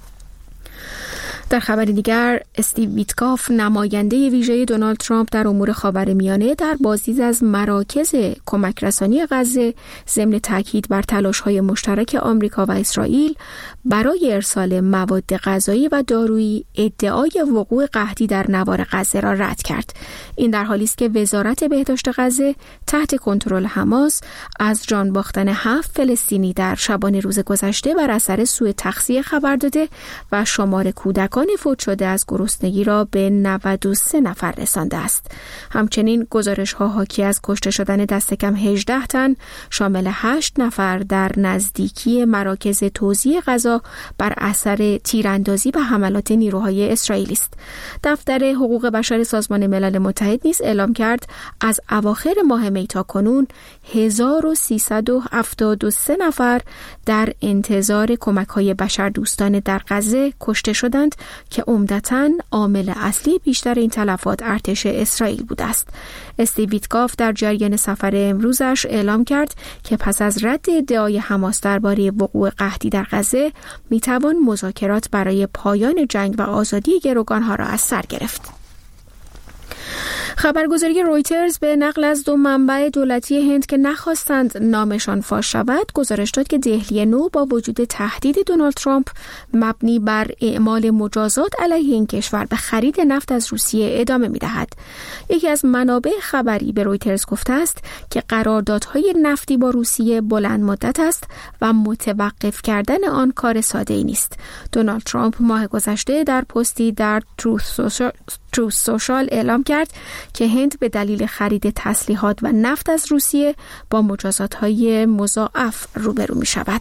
در خبر دیگر، استیو ویتکاف، نماینده ویژه دونالد ترامپ در امور خاورمیانه، در بازدید از مراکز کمک رسانی غزه ضمن تاکید بر تلاش‌های مشترک آمریکا و اسرائیل برای ارسال مواد غذایی و دارویی، ادعای وقوع قحطی در نوار غزه را رد کرد. این در حالی است که وزارت بهداشت غزه تحت کنترل حماس از جان باختن 7 فلسطینی در شبانه روز گذشته بر اثر سوء تغذیه خبر داده و شمار کودکان فوت شده از گرسنگی را به 93 نفر رسانده است. همچنین گزارش‌ها حاکی از کشته شدن دست کم 18 تن شامل 8 نفر در نزدیکی مراکز توزیع غذا بر اثر تیراندازی و حملات نیروهای اسرائیلی است. دفتر حقوق بشر سازمان ملل متحد نیز اعلام کرد از اواخر ماه می تا کنون 1373 نفر در انتظار کمک‌های بشردوستانه در غزه کشته شدند که عمدتاً عامل اصلی بیشتر این تلفات ارتش اسرائیل بوده است. استیو ویتکاف در جریان سفر امروزش اعلام کرد که پس از رد ادعای حماس درباره وقوع قحطی در غزه میتوان مذاکرات برای پایان جنگ و آزادی گروگانها را از سر گرفت. خبرگزاری رویترز به نقل از 2 منبع دولتی هند که نخواستند نامشان فاش شود گزارش داد که دهلی نو با وجود تهدید دونالد ترامپ مبنی بر اعمال مجازات علیه این کشور به خرید نفت از روسیه ادامه می‌دهد. یکی از منابع خبری به رویترز گفته است که قراردادهای نفتی با روسیه بلند مدت است و متوقف کردن آن کار ساده‌ای نیست. دونالد ترامپ ماه گذشته در پستی در تروث سوشال اعلام کرد که هند به دلیل خرید تسلیحات و نفت از روسیه با مجازات‌های مضاعف روبرو می‌شود.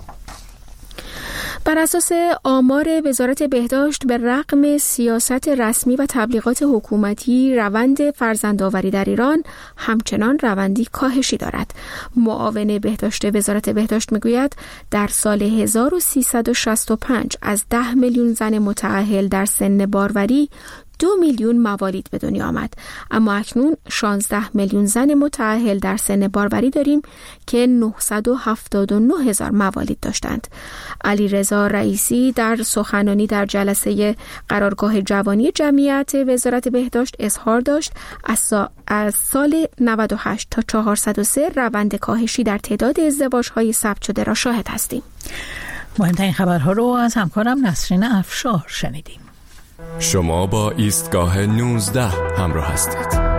بر اساس آمار وزارت بهداشت، به رغم سیاست رسمی و تبلیغات حکومتی، روند فرزندآوری در ایران همچنان روندی کاهشی دارد. معاون بهداشت وزارت بهداشت میگوید در سال 1365 از 10 میلیون زن متأهل در سن باروری 2 میلیون موالید به دنیا آمد، اما اکنون 16 میلیون زن متأهل در سن باروری داریم که 979,000 موالید داشتند. علیرضا رئیسی در سخنرانی در جلسه قرارگاه جوانی جمعیت وزارت بهداشت اظهار داشت از سال 98 تا 403 روند کاهشی در تعداد ازدواج‌های ثبت شده را شاهد هستیم. مهمترین خبرها رو از همکارم نسرین افشار شنیدیم. شما با ایستگاه 19 همراه هستید.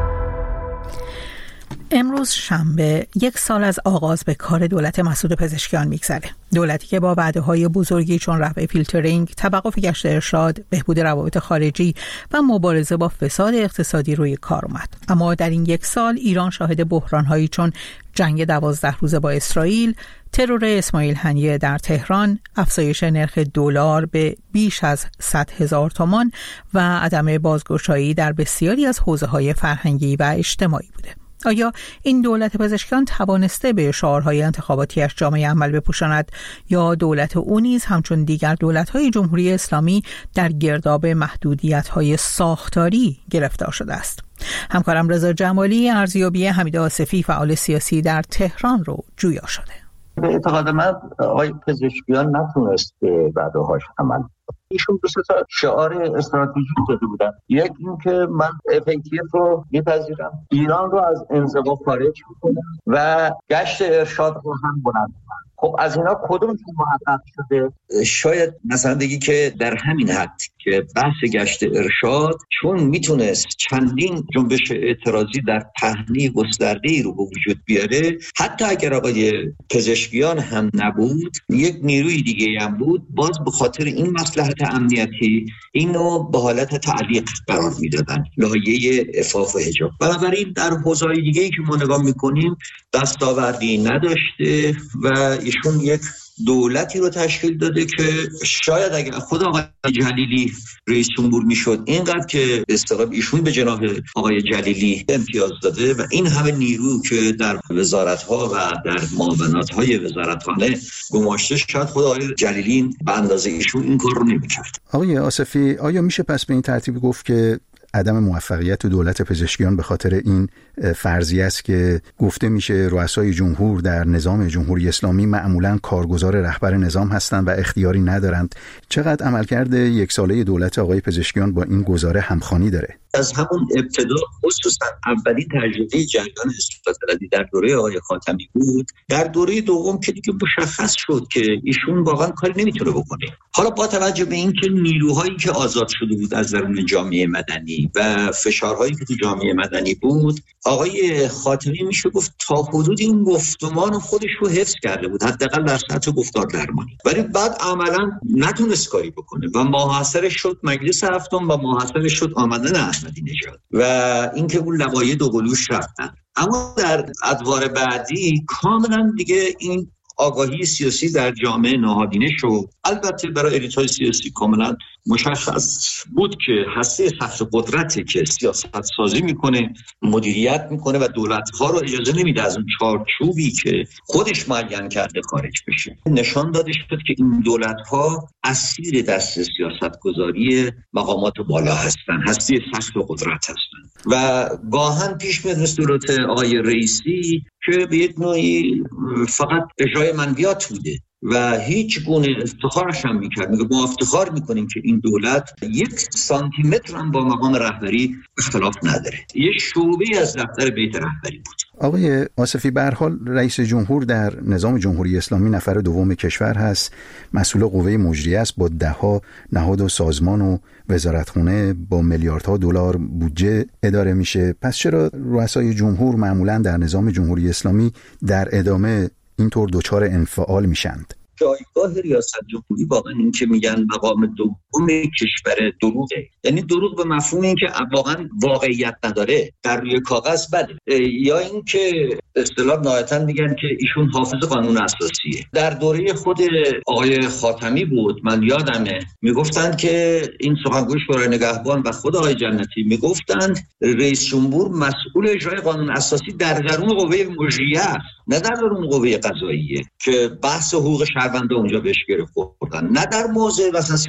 امروز شنبه 1 سال از آغاز به کار دولت مسعود پزشکیان میگذره. دولتی که با وعده‌های بزرگی چون رفع فیلترینگ، توقف گشت ارشاد، بهبود روابط خارجی و مبارزه با فساد اقتصادی روی کار اومد. اما در این 1 سال ایران شاهد بحران‌هایی چون جنگ 12 روزه با اسرائیل، ترور اسماعیل هنیه در تهران، افزایش نرخ دلار به بیش از 100,000 تومان و عدم بازگشایی در بسیاری از حوزه‌های فرهنگی و اجتماعی بوده. آیا این دولت پزشکیان توانسته به شعارهای انتخاباتیش جامه عمل بپوشاند یا دولت او نیز همچون دیگر دولت‌های جمهوری اسلامی در گرداب محدودیت‌های ساختاری گرفتار شده است؟ همکارم رضا جمالی ارزیابی حمید آصفی فعال سیاسی در تهران رو جویا شده. به اعتقاد من آقای پزشکیان نتونست به وعده‌هاش عمل. ایشون 2 تا شعار استراتژیک داده بودن. یک این که من FATF رو میپذیرم، ایران رو از انزوا خارج میکنم و گشت ارشاد رو هم بلند. خب از اینا کدومشون محقق شده؟ شاید مثلا بگی که در همین حد که بحث گشت ارشاد چون میتونست چندین جنبش اعتراضی در پهنی گسترده‌ای رو به وجود بیاره، حتی اگر آقای پزشکیان هم نبود، یک نیروی دیگه هم بود، باز به خاطر این مصلحت امنیتی اینو به حالت تعلیق قرار میدادن، لایه عفاف و حجاب. بنابراین در حوزه‌های دیگه‌ای که ما نگاه میکنیم دستاوردی نداشته و ایشون یک دولتی رو تشکیل داده که شاید اگر خود آقای جلیلی رئیس جمهور میشد، اینقدر که استقلال ایشون به جناب آقای جلیلی امتیاز داده و این همه نیرو که در وزارت‌ها و در معاونت‌های وزارتخانه گماشته، شاید خود آقای جلیلی به اندازه ایشون این کار رو نمی‌کرد. آقای آصفی، آیا میشه پس به این ترتیب گفت که عدم موفقیت دولت پزشکیان به خاطر این فرضیه است که گفته میشه رؤسای جمهور در نظام جمهوری اسلامی معمولاً کارگزار رهبر نظام هستند و اختیاری ندارند؟ چقدر عملکرد 1 ساله دولت آقای پزشکیان با این گزاره همخوانی داره؟ از همون ابتدا خصوصا اولین تجربه جریان اصلاحات طلبی در دوره آقای خاتمی بود، در دوره دوم که دیگه مشخص شد که ایشون واقعا کاری نمیتونه بکنه. حالا با توجه به این که نیروهایی که آزاد شده بود از درون جامعه مدنی و فشارهایی که تو جامعه مدنی بود، آقای خاتمی میشه گفت تا حدودی اون گفتمان خودش رو حفظ کرده بود، حداقل در سطح گفتار درمانی، ولی بعد عملا نتونست کاری بکنه و محاصره شد مجلس هفتم و محاصره شد آمدن احمدی نژاد و اینکه اون لوایح دوقلوش رفتن. اما در ادوار بعدی کاملا دیگه این آگاهی سیاسی در جامعه نهادینه شد. البته برای الیت‌های سیاسی کاملا مشخص بود که هسته سخت قدرتی که سیاست سازی میکنه، مدیریت میکنه و دولت‌ها رو اجازه نمیده از اون چارچوبی که خودش معین کرده خارج بشه. نشان داده شد که این دولت‌ها اسیر دست سیاستگذاری مقامات بالا هستن، هسته سخت قدرت هستن و گاهن پیش میاد مثل دولت آقای رئیسی که به یک نوعی فقط اجرای منویات بوده و هیچ گونه افتخارش هم میکرد. میگه ما افتخار میکنیم که این دولت 1 سانتیمتر هم با مقام رهبری اختلاف نداره. یه شعبه از دفتر بیت رهبری بود. آقای آصفی، به هر حال رئیس جمهور در نظام جمهوری اسلامی نفر دوم کشور هست، مسئول قوه مجریه است، با 10 نهاد و سازمان و وزارتخونه با میلیاردها دلار بودجه اداره میشه. پس چرا رؤسای جمهور معمولا در نظام جمهوری اسلامی در ادامه اینطور دچار انفعال میشند؟ جایگاه ریاست جمهوری واقعا این که میگن مقام دوم کشور دروغه، یعنی دروغ به مفهوم این که واقعا واقعیت نداره، در روی کاغذ بده، یا این که اصطلاح نهایتاً میگن که ایشون حافظ قانون اساسیه. در دوره خود آقای خاتمی بود، من یادمه میگفتند که این سخنگوی شورای نگهبان و خود آقای جنتی میگفتند رئیس جمهور مسئول اجرای قانون اساسی در درون قوه مجریه است، نه در درون قوه قضاییه که بحث حقوق شهروندا اونجا بهش گره خوردن، نه در موضع مثلا سیاست‌های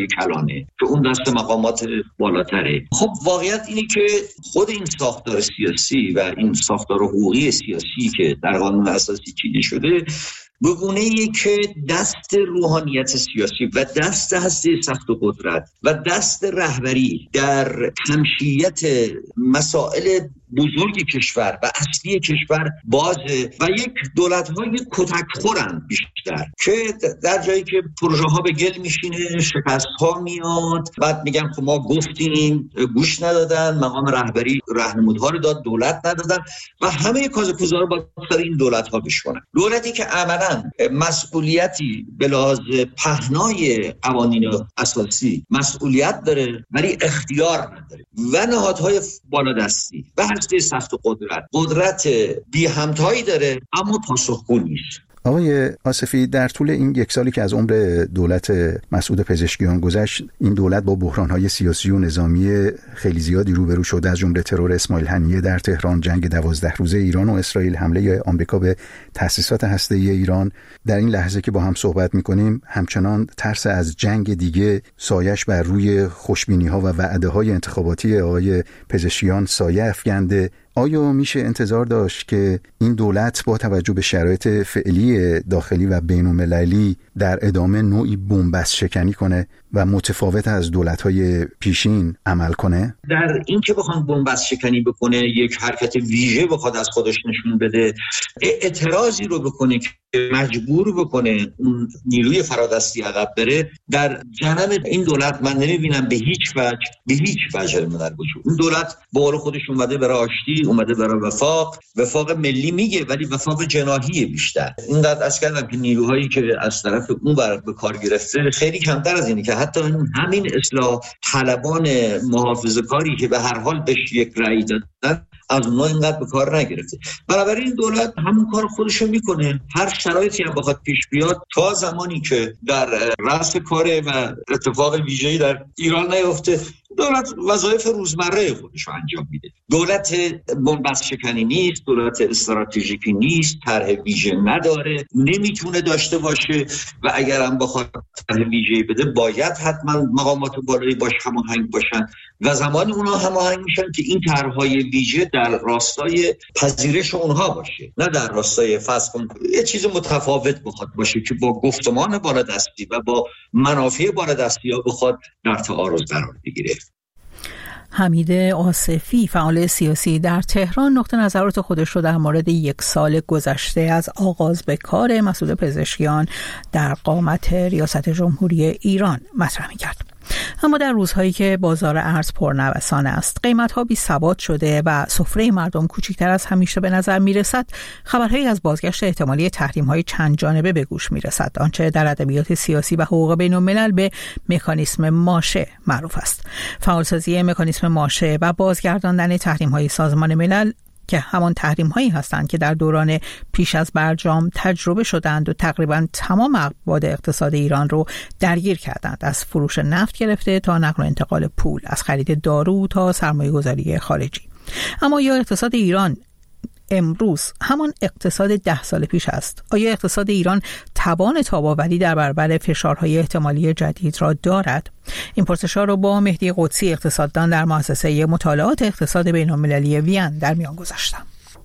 دارایی کلانه که اون دست مقامات بالاتره. خب واقعیت اینه که خود این ساختار سیاسی و این ساختار حقوقی سیاسی که در قانون اساسی چیده شده به گونه‌ای که دست روحانیت سیاسی و دست هسته سخت و قدرت و دست رهبری در تمشیت مسائل بزرگ کشور و اصلی کشور بازه و یک دولت‌های کتک خورن بیشتر که در جایی که پروژه ها به گل میشینه، شکست ها میاد، بعد میگن خب ما گفتیم گوش ندادن، مقام رهبری راهنمودها رو داد دولت ندادن و همه کازوکوزا رو با سر این دولت ها بشکنن. دولتی که عملاً مسئولیتی به لحاظ پهنای قوانین اساسی مسئولیت داره ولی اختیار نداره و نهادهای بالادستی و هسته سخت و قدرت بی همتایی داره اما پاسخگو نیست. آقای آصفی، در طول این یک سالی که از عمر دولت مسعود پزشکیان گذشت، این دولت با بحران‌های سیاسی و نظامی خیلی زیادی روبرو شده، از جمله ترور اسماعیل هنیه در تهران، جنگ 12 روزه ایران و اسرائیل، حمله آمریکا به تأسیسات هسته‌ای ایران. در این لحظه که با هم صحبت می‌کنیم همچنان ترس از جنگ دیگه سایش بر روی خوشبینی‌ها و وعده‌های انتخاباتی آقای پزشکیان سایه افکنده. آیا میشه انتظار داشت که این دولت با توجه به شرایط فعلی داخلی و بین‌المللی در ادامه نوعی بن‌بست شکنی کنه و متفاوت از دولت‌های پیشین عمل کنه؟ در این که بخواد بن‌بست شکنی بکنه، یک حرکت ویژه بخواد از خودش نشون بده، اعتراضی رو بکنه که مجبور بکنه اون نیروی فرادستی عقب بره، در جنم این دولت من نمی‌بینم به هیچ وجه در وجود. این دولت به قول خودش اومده برای آشتی، اومده برای وفاق ملی میگه ولی وفاق جناحی بیشتر. اینقدر از کردم که نیروهایی که از طرف اون بر به کار گرفته خیلی کمتر از اینه که حتی همین اصلاح طلبان محافظه‌کاری که به هر حال بهش یک رأی دادن از اونها اینقدر به کار نگرفته. بنابراین این دولت همون کار خودشو میکنه، هر شرایطی هم بخواد پیش بیاد تا زمانی که در رأس کار و اتفاق ویژه‌ای در ایران نیفته دولت وظایف روزمره خودش رو انجام میده. دولت بن‌بست شکنی نیست، دولت استراتژیکی نیست، طرح ویژه نداره، نمیتونه داشته باشه و اگر هم بخواد طرح ویژه‌ای بده باید حتما مقامات بالایی باش هماهنگ باشن و زمانی اونها هماهنگ میشن که این طرح‌های ویژه در راستای پذیرش اونها باشه، نه در راستای فسخ یه چیز متفاوت بخواد باشه که با گفتمان بالادستی و با منافع بالادستی‌ها بخواد در تعارض قرار بگیره. حمید آصفی، فعال سیاسی در تهران، نقطه نظرات خودش رو در مورد یک سال گذشته از آغاز به کار مسعود پزشکیان در قامت ریاست جمهوری ایران مطرح می‌کرد. اما در روزهایی که بازار ارز پرنوسان است، قیمت‌ها بی‌ثبات شده و سفره مردم کوچکتر از همیشه به نظر می‌رسد، خبرهایی از بازگشت احتمالی تحریم‌های چند جانبه به گوش می‌رسد، آنچه در ادبیات سیاسی و حقوق بین‌الملل به مکانیسم ماشه معروف است. فعالسازی مکانیسم ماشه و بازگرداندن تحریم‌های سازمان ملل که همان تحریم‌هایی هستند که در دوران پیش از برجام تجربه شدند و تقریباً تمام اقباط اقتصاد ایران رو درگیر کردند، از فروش نفت گرفته تا نقل و انتقال پول، از خرید دارو تا سرمایه‌گذاری خارجی. اما یا اقتصاد ایران امروز همان اقتصاد 10 سال پیش است؟ آیا اقتصاد ایران توان تاب‌آوری در برابر فشارهای احتمالی جدید را دارد؟ این پرسش‌ها را با مهدی قدسی، اقتصاددان در مؤسسه مطالعات اقتصاد بین‌المللی وین، در میان گذاشتم.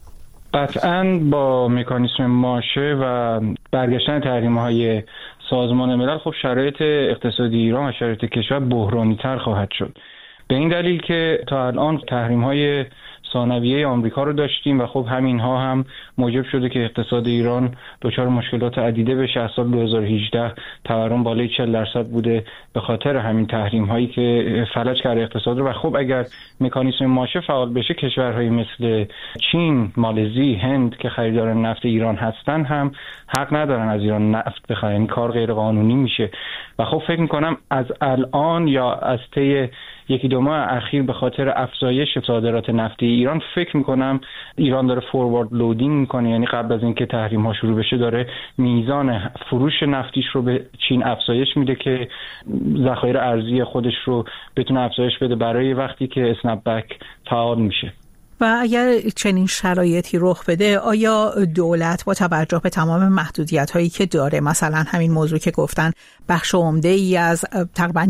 قطعاً با مکانیسم ماشه و برگشتن تحریم‌های سازمان ملل خب شرایط اقتصادی ایران و شرایط کشور بحرانی‌تر خواهد شد. به این دلیل که تا الان تحریم‌های ثانویه آمریکا رو داشتیم و خب همینها هم موجب شده که اقتصاد ایران دچار مشکلات عدیده بشه. از سال 2018 تورم بالای 40% بوده به خاطر همین تحریم هایی که فلج کرده اقتصاد رو. و خب اگر مکانیسم ماشه فعال بشه، کشورهایی مثل چین، مالزی، هند که خریدار نفت ایران هستن هم حق ندارن از ایران نفت بخرن، یعنی کار غیر قانونی میشه. و خب فکر میکنم از الان یا از طی یکی دو ماه اخیر به خاطر افزایش صادرات نفتی ایران فکر میکنم ایران داره فوروارد لودینگ میکنه، یعنی قبل از اینکه تحریم ها شروع بشه داره میزان فروش نفتیش رو به چین افزایش میده که ذخایر ارزی خودش رو بتونه افزایش بده برای وقتی که اسنپ بک فعال میشه. و اگر چنین شرایطی رخ بده، آیا دولت با توجه به تمام محدودیت‌هایی که داره، مثلا همین موضوع که گفتن بخش عمده‌ای از تقریباً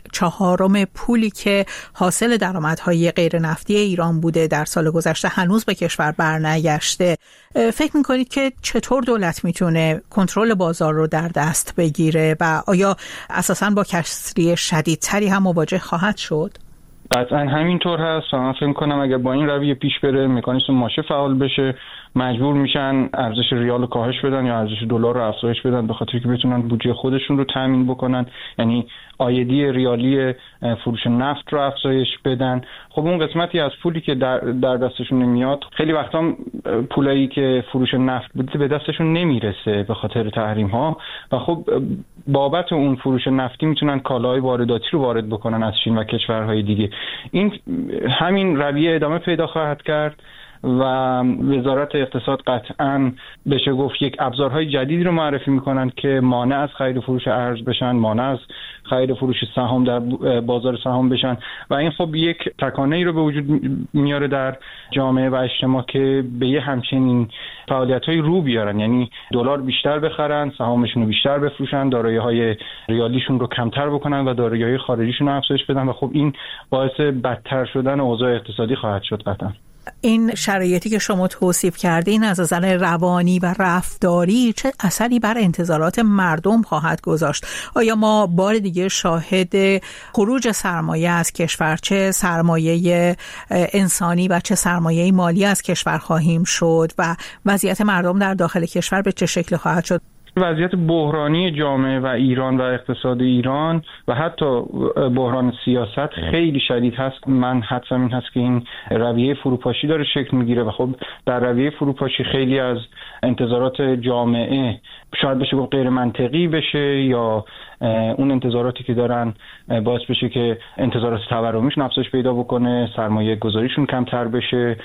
1/4 پولی که حاصل درآمدهای غیر نفتی ایران بوده در سال گذشته هنوز به کشور برنگشته، فکر می‌کنید که چطور دولت میتونه کنترل بازار رو در دست بگیره و آیا اساساً با کسری شدیدتری هم مواجه خواهد شد؟ قطعا همینطور هست. من فکر می‌کنم اگر با این رویه پیش بره، مکانیزم ماشه فعال بشه، مجبور میشن ارزش ریال رو کاهش بدن یا ارزش دلار رو افزایش بدن به خاطر که بتونن بودجه خودشون رو تامین بکنن، یعنی عایدی ریالی فروش نفت رو افزایش بدن. خب اون قسمتی از پولی که در دستشون نمیاد، خیلی وقتا پولایی که فروش نفت بوده به دستشون نمیرسه به خاطر تحریم ها و خب بابت اون فروش نفتی میتونن کالاهای وارداتی رو وارد بکنن از چین و کشورهای دیگه. این همین رویه ادامه پیدا خواهد کرد و وزارت اقتصاد قطعاً بشه گفت یک ابزارهای جدیدی رو معرفی میکنن که مانع از خرید و فروش ارز بشن، مانع از خرید و فروش سهام در بازار سهام بشن و این خب یک تکانه‌ای رو به وجود میاره در جامعه و اجتماع که به یه همچنین فعالیت‌های رو بیارن، یعنی دلار بیشتر بخرن، سهامشون رو بیشتر بفروشن، دارایی‌های ریالیشون رو کمتر بکنن و دارایی‌های خارجیشون رو افزایش بدن و خب این باعث بدتر شدن اوضاع اقتصادی خواهد شد قطعاً. این شرایطی که شما توصیف کردین از نظر روانی و رفتاری چه اثری بر انتظارات مردم خواهد گذاشت؟ آیا ما بار دیگه شاهد خروج سرمایه از کشور، چه سرمایه انسانی و چه سرمایه مالی از کشور خواهیم شد و وضعیت مردم در داخل کشور به چه شکل خواهد شد؟ وضعیت بحرانی جامعه و ایران و اقتصاد ایران و حتی بحران سیاست خیلی شدید هست. من حدسم این هست که این رویه فروپاشی داره شکل میگیره و خب در رویه فروپاشی خیلی از انتظارات جامعه شاید بشه گفت غیر منطقی بشه یا اون انتظاراتی که دارن باعث بشه که انتظارات تورمیشون افزایش پیدا بکنه، سرمایه گذاریشون کمتر بشه،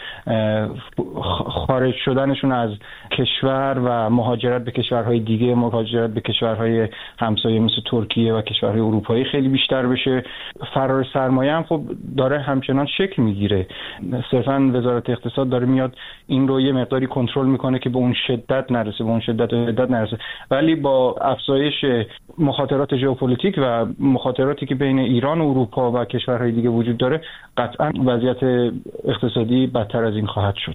خارج شدنشون از کشور و مهاجرت به کشورهای دیگه، مهاجرت به کشورهای همسایه مثل ترکیه و کشورهای اروپایی خیلی بیشتر بشه. فرار سرمایه هم خب داره همچنان شکل میگیره. صرفا وزارت اقتصاد داره میاد این رو یه مقداری کنترل میکنه که به اون شدت نرسه، به اون شدت و حدت نرسه، ولی با افزایش مخاطرات ژئوپلیتیک و مخاطراتی که بین ایران و اروپا و کشورهای دیگه وجود داره قطعا وضعیت اقتصادی بدتر از این خواهد شد.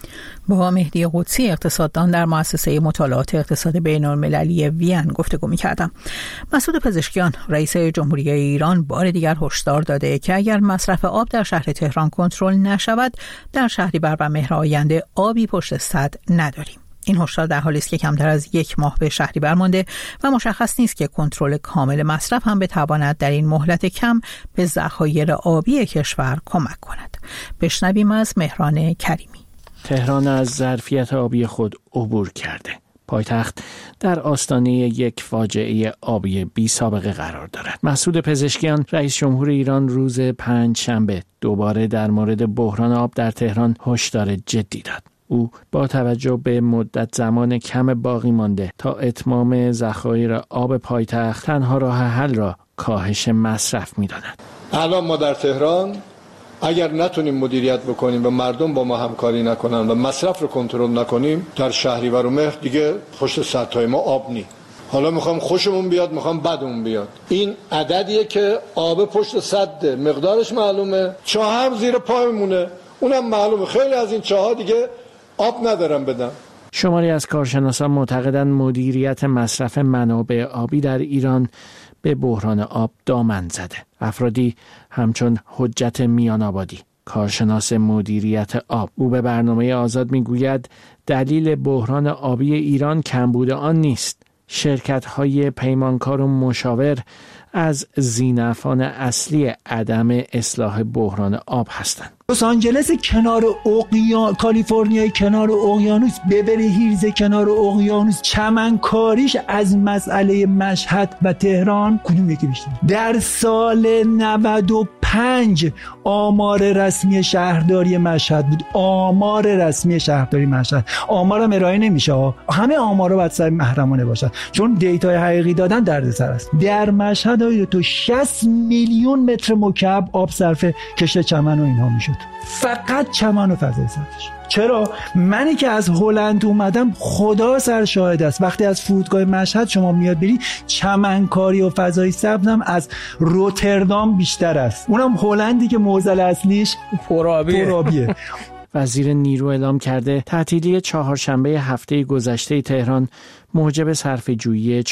با مهدی قدسی اقتصاددان در مؤسسه مطالعات اقتصاد بین‌المللی وین گفتگو می‌کردم. مسعود پزشکیان رئیس جمهوری ایران بار دیگر هشدار داده که اگر مصرف آب در شهر تهران کنترل نشود در شهریور و مهر آینده آبی پشت سد نداریم. این هشدار در حالی است که کمتر از 1 ماه به شهریور مانده و مشخص نیست که کنترل کامل مصرف هم بتواند در این مهلت کم به ذخایر آبی کشور کمک کند. بشنویم از مهران کریمی. تهران از ظرفیت آبی خود عبور کرده. پایتخت در آستانه یک فاجعه آبی بی سابقه قرار دارد. مسعود پزشکیان رئیس جمهور ایران روز 5 شنبه دوباره در مورد بحران آب در تهران هشدار جدی داد. او با توجه به مدت زمان کم باقی مانده تا اتمام ذخایر آب پایتخت تنها راه حل را کاهش مصرف می‌داند. الان ما در تهران اگر نتونیم مدیریت بکنیم و مردم با ما همکاری نکنن و مصرف رو کنترل نکنیم در شهریور و مهر دیگه پشت سدهای ما آب نی. حالا میخوام خوشمون بیاد، میخوام بدمون بیاد. این عددیه که آب پشت سد مقدارش معلومه، چاه هم زیر پای میمونه، اونم معلومه. خیلی از این چاه‌ها دیگه آب ندارن بدن. شماری از کارشناسان معتقدند مدیریت مصرف منابع آبی در ایران به بحران آب دامن زده. افرادی همچون حجت میان آبادی، کارشناس مدیریت آب، او به برنامه آزاد میگوید دلیل بحران آبی ایران کمبود آن نیست. شرکت‌های پیمانکار و مشاور از ذینفعان اصلی عدم اصلاح بحران آب هستند. لس آنجلس کنار کالیفرنیا کنار اقیانوس، بیوری هیلز کنار اقیانوس، چمنکاریش از مسئله مشهد و تهران کدوم یکی بیشتر؟ در سال 95 آمار رسمی شهرداری مشهد بود. آمار رسمی شهرداری مشهد، آمارم ارائه نمیشه، همه آمارا باید صحیح محرمانه باشن چون دیتای حقیقی دادن دردسر است. در مشهد تو 60 میلیون متر مکعب آب صرف کشت چمن و اینها میشد. فقط چمن و فضای سبزش. چرا؟ منی که از هلند اومدم خدا سر شاهد است، وقتی از فرودگاه مشهد شما میاد بری چمنکاری و فضای سبزم از روتردام بیشتر است. اونم هلندی که موزل اصلیش پرآبیه. وزیر نیرو اعلام کرده تعطیلی چهارشنبه هفته گذشته تهران موجب صرفه‌جویی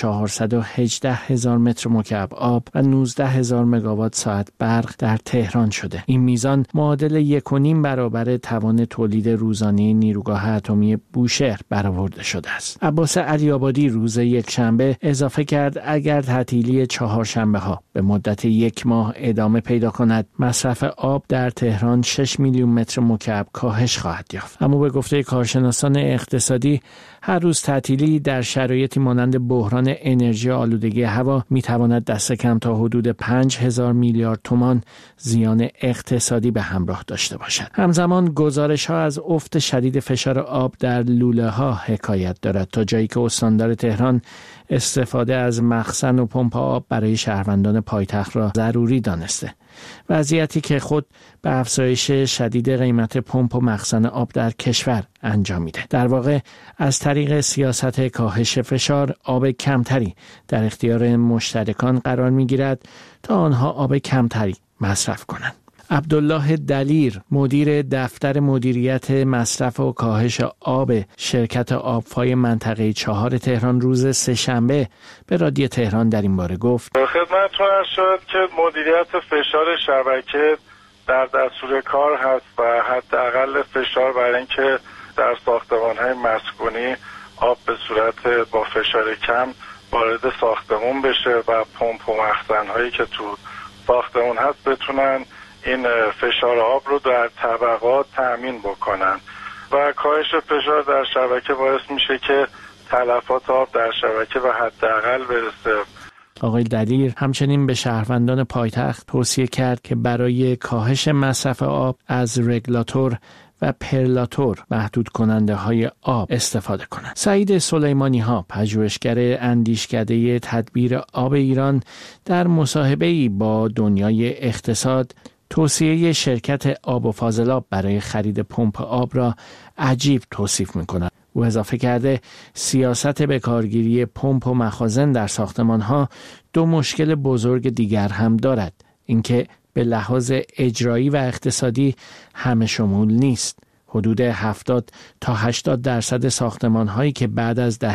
418,000 متر مکعب آب و 19,000 مگاوات ساعت برق در تهران شده. این میزان معادل 1.5 برابر توان تولید روزانه نیروگاه اتمی بوشهر برآورده شده است. عباس علی‌آبادی روز یکشنبه اضافه کرد اگر تعطیلی چهارشنبه ها به مدت 1 ماه ادامه پیدا کند، مصرف آب در تهران 6 میلیون متر مکعب کاهش خواهد یافت. اما به گفته کارشناسان اقتصادی هر روز تعطیلی در شرایطی مانند بحران انرژی آلودگی هوا میتواند دست کم تا حدود 5,000 میلیارد تومان زیان اقتصادی به همراه داشته باشد. همزمان گزارش ها از افت شدید فشار آب در لوله ها حکایت دارد، تا جایی که استاندار تهران استفاده از مخزن و پمپ آب برای شهروندان پایتخت را ضروری دانسته. وضعیتی که خود به افزایش شدید قیمت پمپ و مخزن آب در کشور انجام میده. در واقع از طریق سیاست کاهش فشار آب کمتری در اختیار مشترکان قرار میگیرد تا آنها آب کمتری مصرف کنند. عبدالله دلیر مدیر دفتر مدیریت مصرف و کاهش آب شرکت آبفای منطقه 4 تهران روز سه‌شنبه به رادیو تهران در این باره گفت: خدمتتون عرض شد که مدیریت فشار شبکه در دستور کار هست و حداقل فشار برای اینکه در ساختمان‌های مسکونی آب به صورت با فشار کم وارد ساختمون بشه و پمپ و مخزن‌هایی که تو ساختمون هست بتونن این فشار آب رو در طبقات تأمین بکنن و کاهش فشار در شبکه باعث میشه که تلفات آب در شبکه و حداقل برسه. آقای دلیر همچنین به شهروندان پایتخت توصیه کرد که برای کاهش مصرف آب از رگولاتور و پرلاتور محدود کننده های آب استفاده کنند. سعید سلیمانی ها پژوهشگر اندیشکده تدبیر آب ایران در مصاحبه‌ای با دنیای اقتصاد توصیه شرکت آب و فاضلاب برای خرید پمپ آب را عجیب توصیف می‌کند. او اضافه کرده سیاست بکارگیری پمپ و مخازن در ساختمان‌ها 2 مشکل بزرگ دیگر هم دارد. اینکه به لحاظ اجرایی و اقتصادی همه شمول نیست. حدود 70 تا 80% ساختمان‌هایی که بعد از دهه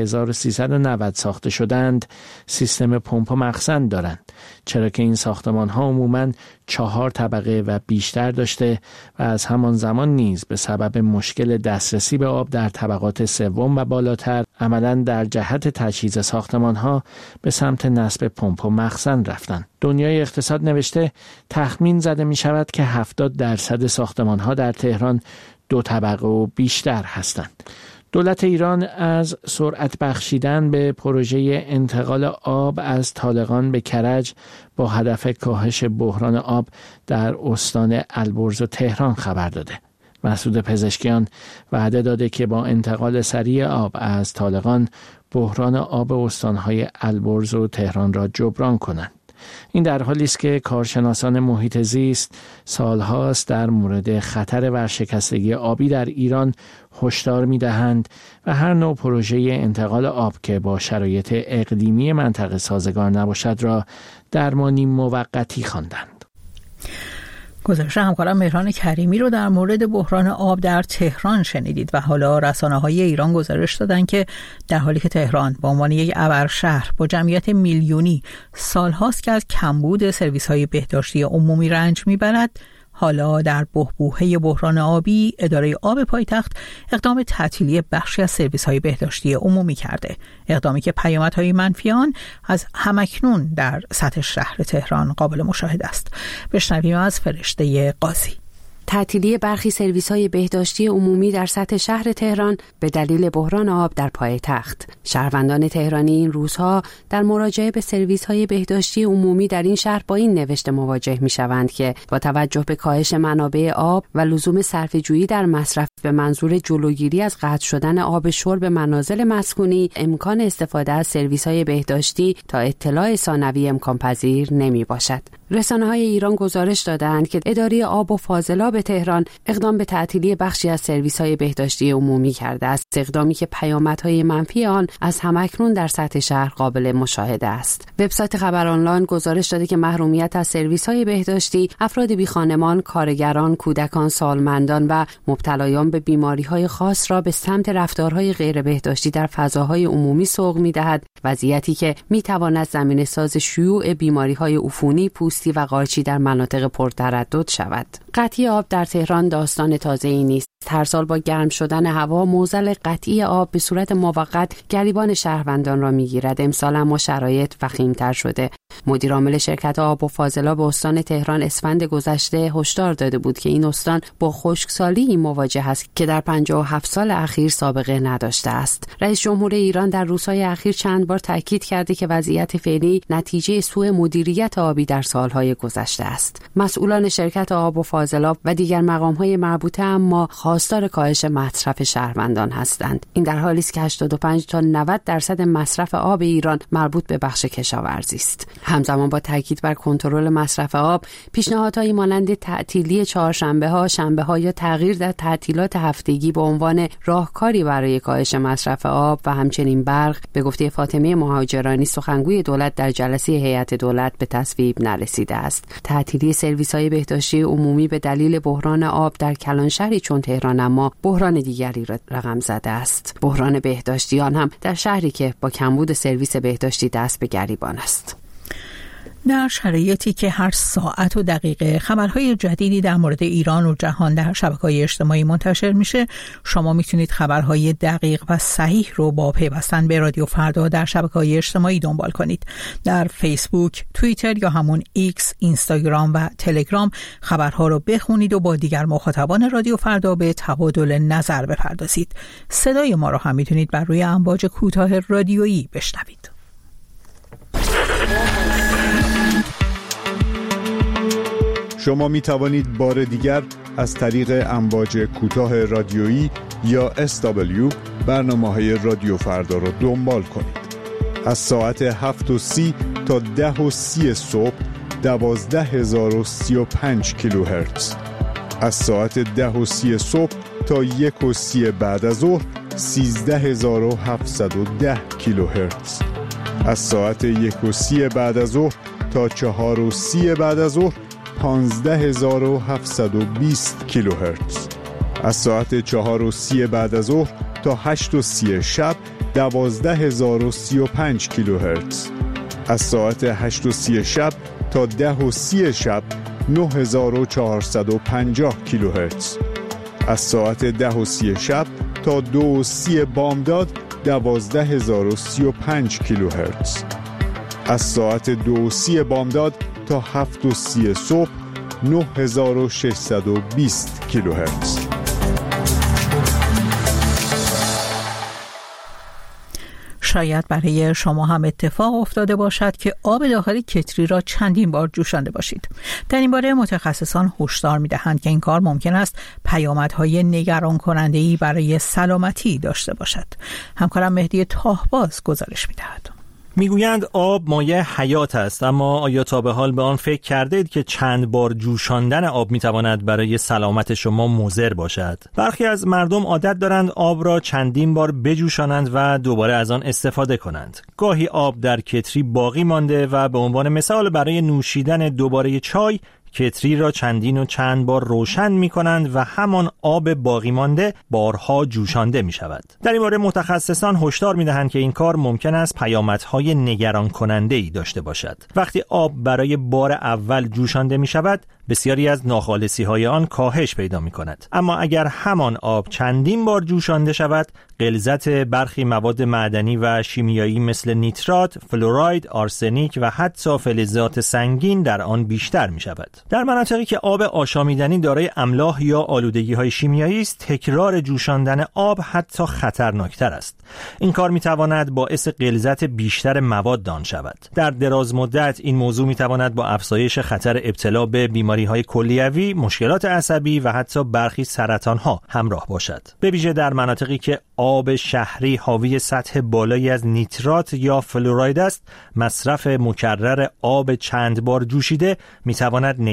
1390 ساخته شدند سیستم پمپ و مخزن دارند، چرا که این ساختمان‌ها عموماً 4 طبقه و بیشتر داشته و از همان زمان نیز به سبب مشکل دسترسی به آب در طبقات سوم و بالاتر عملاً در جهت تجهیز ساختمان‌ها به سمت نصب پمپ و مخزن رفتند. دنیای اقتصاد نوشته تخمین زده می شود که 70% ساختمان‌ها در تهران 2 طبقه و بیشتر هستند. دولت ایران از سرعت بخشیدن به پروژه انتقال آب از طالقان به کرج با هدف کاهش بحران آب در استان البرز و تهران خبر داده. مسعود پزشکیان وعده داده که با انتقال سریع آب از طالقان بحران آب استانهای البرز و تهران را جبران کنند. این در حالی است که کارشناسان محیط زیست سالهاست در مورد خطر ورشکستگی آبی در ایران هشدار می‌دهند و هر نوع پروژه انتقال آب که با شرایط اقلیمی منطقه سازگار نباشد را درمانی موقتی خواندند. گزارش همکارم مهران کریمی رو در مورد بحران آب در تهران شنیدید و حالا رسانه‌های ایران گزارش دادن که در حالی که تهران به عنوان یک ابرشهر با جمعیت میلیونی سالهاست که از کمبود سرویس‌های بهداشتی عمومی رنج می‌برد، حالا در بحبوحه بحران آبی اداره آب پایتخت اقدام تعطیلی بخشی از سرویس‌های بهداشتی عمومی کرده، اقدامی که پیامدهای منفی آن از همکنون در سطح شهر تهران قابل مشاهده است. بشنویم از فرشته قاضی. تعطیلی برخی سرویس‌های بهداشتی عمومی در سطح شهر تهران به دلیل بحران آب در پایتخت. شهروندان تهرانی این روزها در مراجعه به سرویس‌های بهداشتی عمومی در این شهر با این نوشته مواجه می‌شوند که با توجه به کاهش منابع آب و لزوم صرفه‌جویی در مصرف به منظور جلوگیری از قطع شدن آب شرب منازل مسکونی، امکان استفاده از سرویس‌های بهداشتی تا اطلاع ثانوی امکان پذیر نمی‌باشد. رسانه‌های ایران گزارش دادند که اداره آب و فاضلاب تهران اقدام به تعطیلی بخشی از سرویس‌های بهداشتی عمومی کرده است، اقدامی که پیامدهای منفی آن از همکنون در سطح شهر قابل مشاهده است. وبسایت خبر آنلاین گزارش داده که محرومیت از سرویس‌های بهداشتی افراد بیخانمان، کارگران، کودکان، سالمندان و مبتلایان به بیماری‌های خاص را به سمت رفتارهای غیر بهداشتی در فضاهای عمومی سوق می‌دهد، وضعیتی که می‌تواند زمینه‌ساز شیوع بیماری‌های عفونی، پوستی و قارچی در مناطق پرتردد شود. قطعی آب در تهران داستان تازه‌ای نیست. هر سال با گرم شدن هوا موزل قطعی آب به صورت موقت گریبان شهروندان را می‌گیرد. امسال اما شرایط وخیم‌تر شده. مدیر عامل شرکت آب و فاضلاب استان تهران اسفند گذشته هشدار داده بود که این استان با خشکسالی مواجه است که در 57 سال اخیر سابقه نداشته است. رئیس جمهور ایران در روزهای اخیر چند بار تاکید کرده که وضعیت فعلی نتیجه سوء مدیریت آبی در سالهای گذشته است. مسئولان شرکت آب و فاضلاب و دیگر مقام‌های مربوطه اما خواستار کاهش مصرف شهروندان هستند. این در حالی است که 85 تا 90% مصرف آب ایران مربوط به بخش کشاورزی است. همزمان با تاکید بر کنترل مصرف آب، پیشنهادهایی مانند تعطیلی چهارشنبه‌ها، شنبه‌ها یا تغییر در تعطیلات هفتگی به عنوان راهکاری برای کاهش مصرف آب و همچنین برق به گفته فاطمه مهاجرانی سخنگوی دولت در جلسه هیئت دولت به تصویب نرسیده است. تعطیلی سرویس‌های بهداشتی عمومی به دلیل بحران آب در کلانشهری چون تهران اما بحران دیگری رقم زده است. بحران بهداشتیان هم در شهری که با کمبود سرویس بهداشتی دست به گریبان است. در شرایطی که هر ساعت و دقیقه خبرهای جدیدی در مورد ایران و جهان در شبکه‌های اجتماعی منتشر میشه، شما میتونید خبرهای دقیق و صحیح رو با پیوستن به رادیو فردا در شبکه‌های اجتماعی دنبال کنید. در فیسبوک، توییتر یا همون ایکس، اینستاگرام و تلگرام خبرها رو بخونید و با دیگر مخاطبان رادیو فردا به تبادل نظر بپردازید. صدای ما رو هم میتونید بر روی امواج کوتاه رادیویی بشنوید. شما می توانید بار دیگر از طریق امواج کوتاه رادیویی یا SW برنامه‌های رادیو فردا را دنبال کنید. از ساعت 7:30 تا 10:30 صبح 12035 کیلوهرتز. از ساعت 10:30 صبح تا 1:30 بعد از ظهر 13710 کیلوهرتز. از ساعت 1:30 بعد از ظهر تا 4:30 بعد از ظهر 15720 کیلوهرتز. از ساعت 4:30 بعد از ظهر تا 8:30 شب 12035 کیلوهرتز. از ساعت 8:30 شب تا 10:30 شب 9450 کیلوهرتز. از ساعت 10:30 شب تا 2:30 بامداد 12035 کیلوهرتز. از ساعت 2:30 بامداد تا 7:30 صبح 9620 کیلوهرتز. شاید برای شما هم اتفاق افتاده باشد که آب داخل کتری را چندین بار جوشانده باشید. در این باره متخصصان هشدار می‌دهند که این کار ممکن است پیامدهای نگران کننده‌ای برای سلامتی داشته باشد. همکارم مهدی تاهباز گزارش می‌دهد. میگویند آب مایه حیات است، اما آیا تا به حال به آن فکر کردید که چند بار جوشاندن آب میتواند برای سلامت شما مضر باشد؟ برخی از مردم عادت دارند آب را چندین بار بجوشانند و دوباره از آن استفاده کنند. گاهی آب در کتری باقی مانده و به عنوان مثال برای نوشیدن دوباره چای کتری را چندین و چند بار روشن می کنند و همان آب باقی مانده بارها جوشانده می شود. در این مورد متخصصان هشدار می دهند که این کار ممکن است پیامدهای نگران کننده ای داشته باشد. وقتی آب برای بار اول جوشانده می شود، بسیاری از ناخالصی های آن کاهش پیدا می کند. اما اگر همان آب چندین بار جوشانده شود، غلظت برخی مواد معدنی و شیمیایی مثل نیترات، فلوراید، آرسنیک و حتی فلزات سنگین در آن بیشتر می شود. در مناطقی که آب آشامیدنی دارای املاح یا آلودگی های شیمیایی است، تکرار جوشاندن آب حتی خطرناکتر است. این کار می تواند باعث غلظت بیشتر مواد آن شود. در دراز مدت این موضوع می تواند با افزایش خطر ابتلا به بیماری‌های کلیوی، مشکلات عصبی و حتی برخی سرطان‌ها همراه باشد. به ویژه در مناطقی که آب شهری حاوی سطح بالایی از نیترات یا فلوراید است، مصرف مکرر آب چند بار جوشیده می‌تواند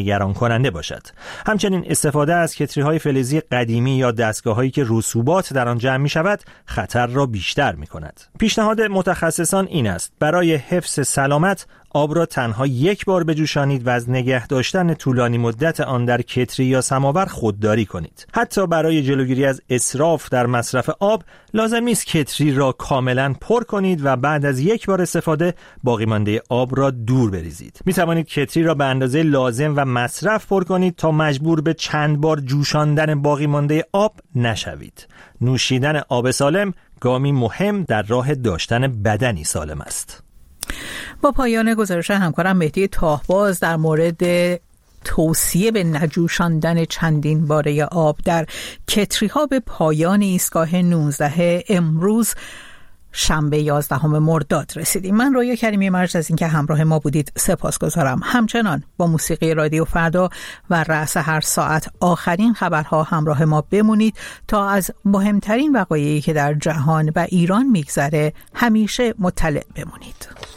نگران کننده باشد. همچنین استفاده از کتری‌های فلزی قدیمی یا دستگاه‌هایی که رسوبات در آن جمع می‌شود خطر را بیشتر می‌کند. پیشنهاد متخصصان این است برای حفظ سلامت آب را تنها یک بار بجوشانید و از نگه داشتن طولانی مدت آن در کتری یا سماور خودداری کنید. حتی برای جلوگیری از اسراف در مصرف آب لازم نیست کتری را کاملا پر کنید و بعد از یک بار استفاده باقی مانده آب را دور بریزید. می توانید کتری را به اندازه لازم و مصرف پر کنید تا مجبور به چند بار جوشاندن باقی مانده آب نشوید. نوشیدن آب سالم گامی مهم در راه داشتن بدنی سالم است. با پایان گزارش همکارم مهدی تاهباز در مورد توصیه به نجوشاندن چندین باره آب در کتری ها به پایان ایستگاه 19 امروز شنبه 11 مرداد رسیدیم. من رویا کریمی مرج از اینکه همراه ما بودید سپاسگزارم. همچنان با موسیقی رادیو فردا و رأس هر ساعت آخرین خبرها همراه ما بمونید تا از مهمترین وقایعی که در جهان و ایران میگذره همیشه مطلع بمونید.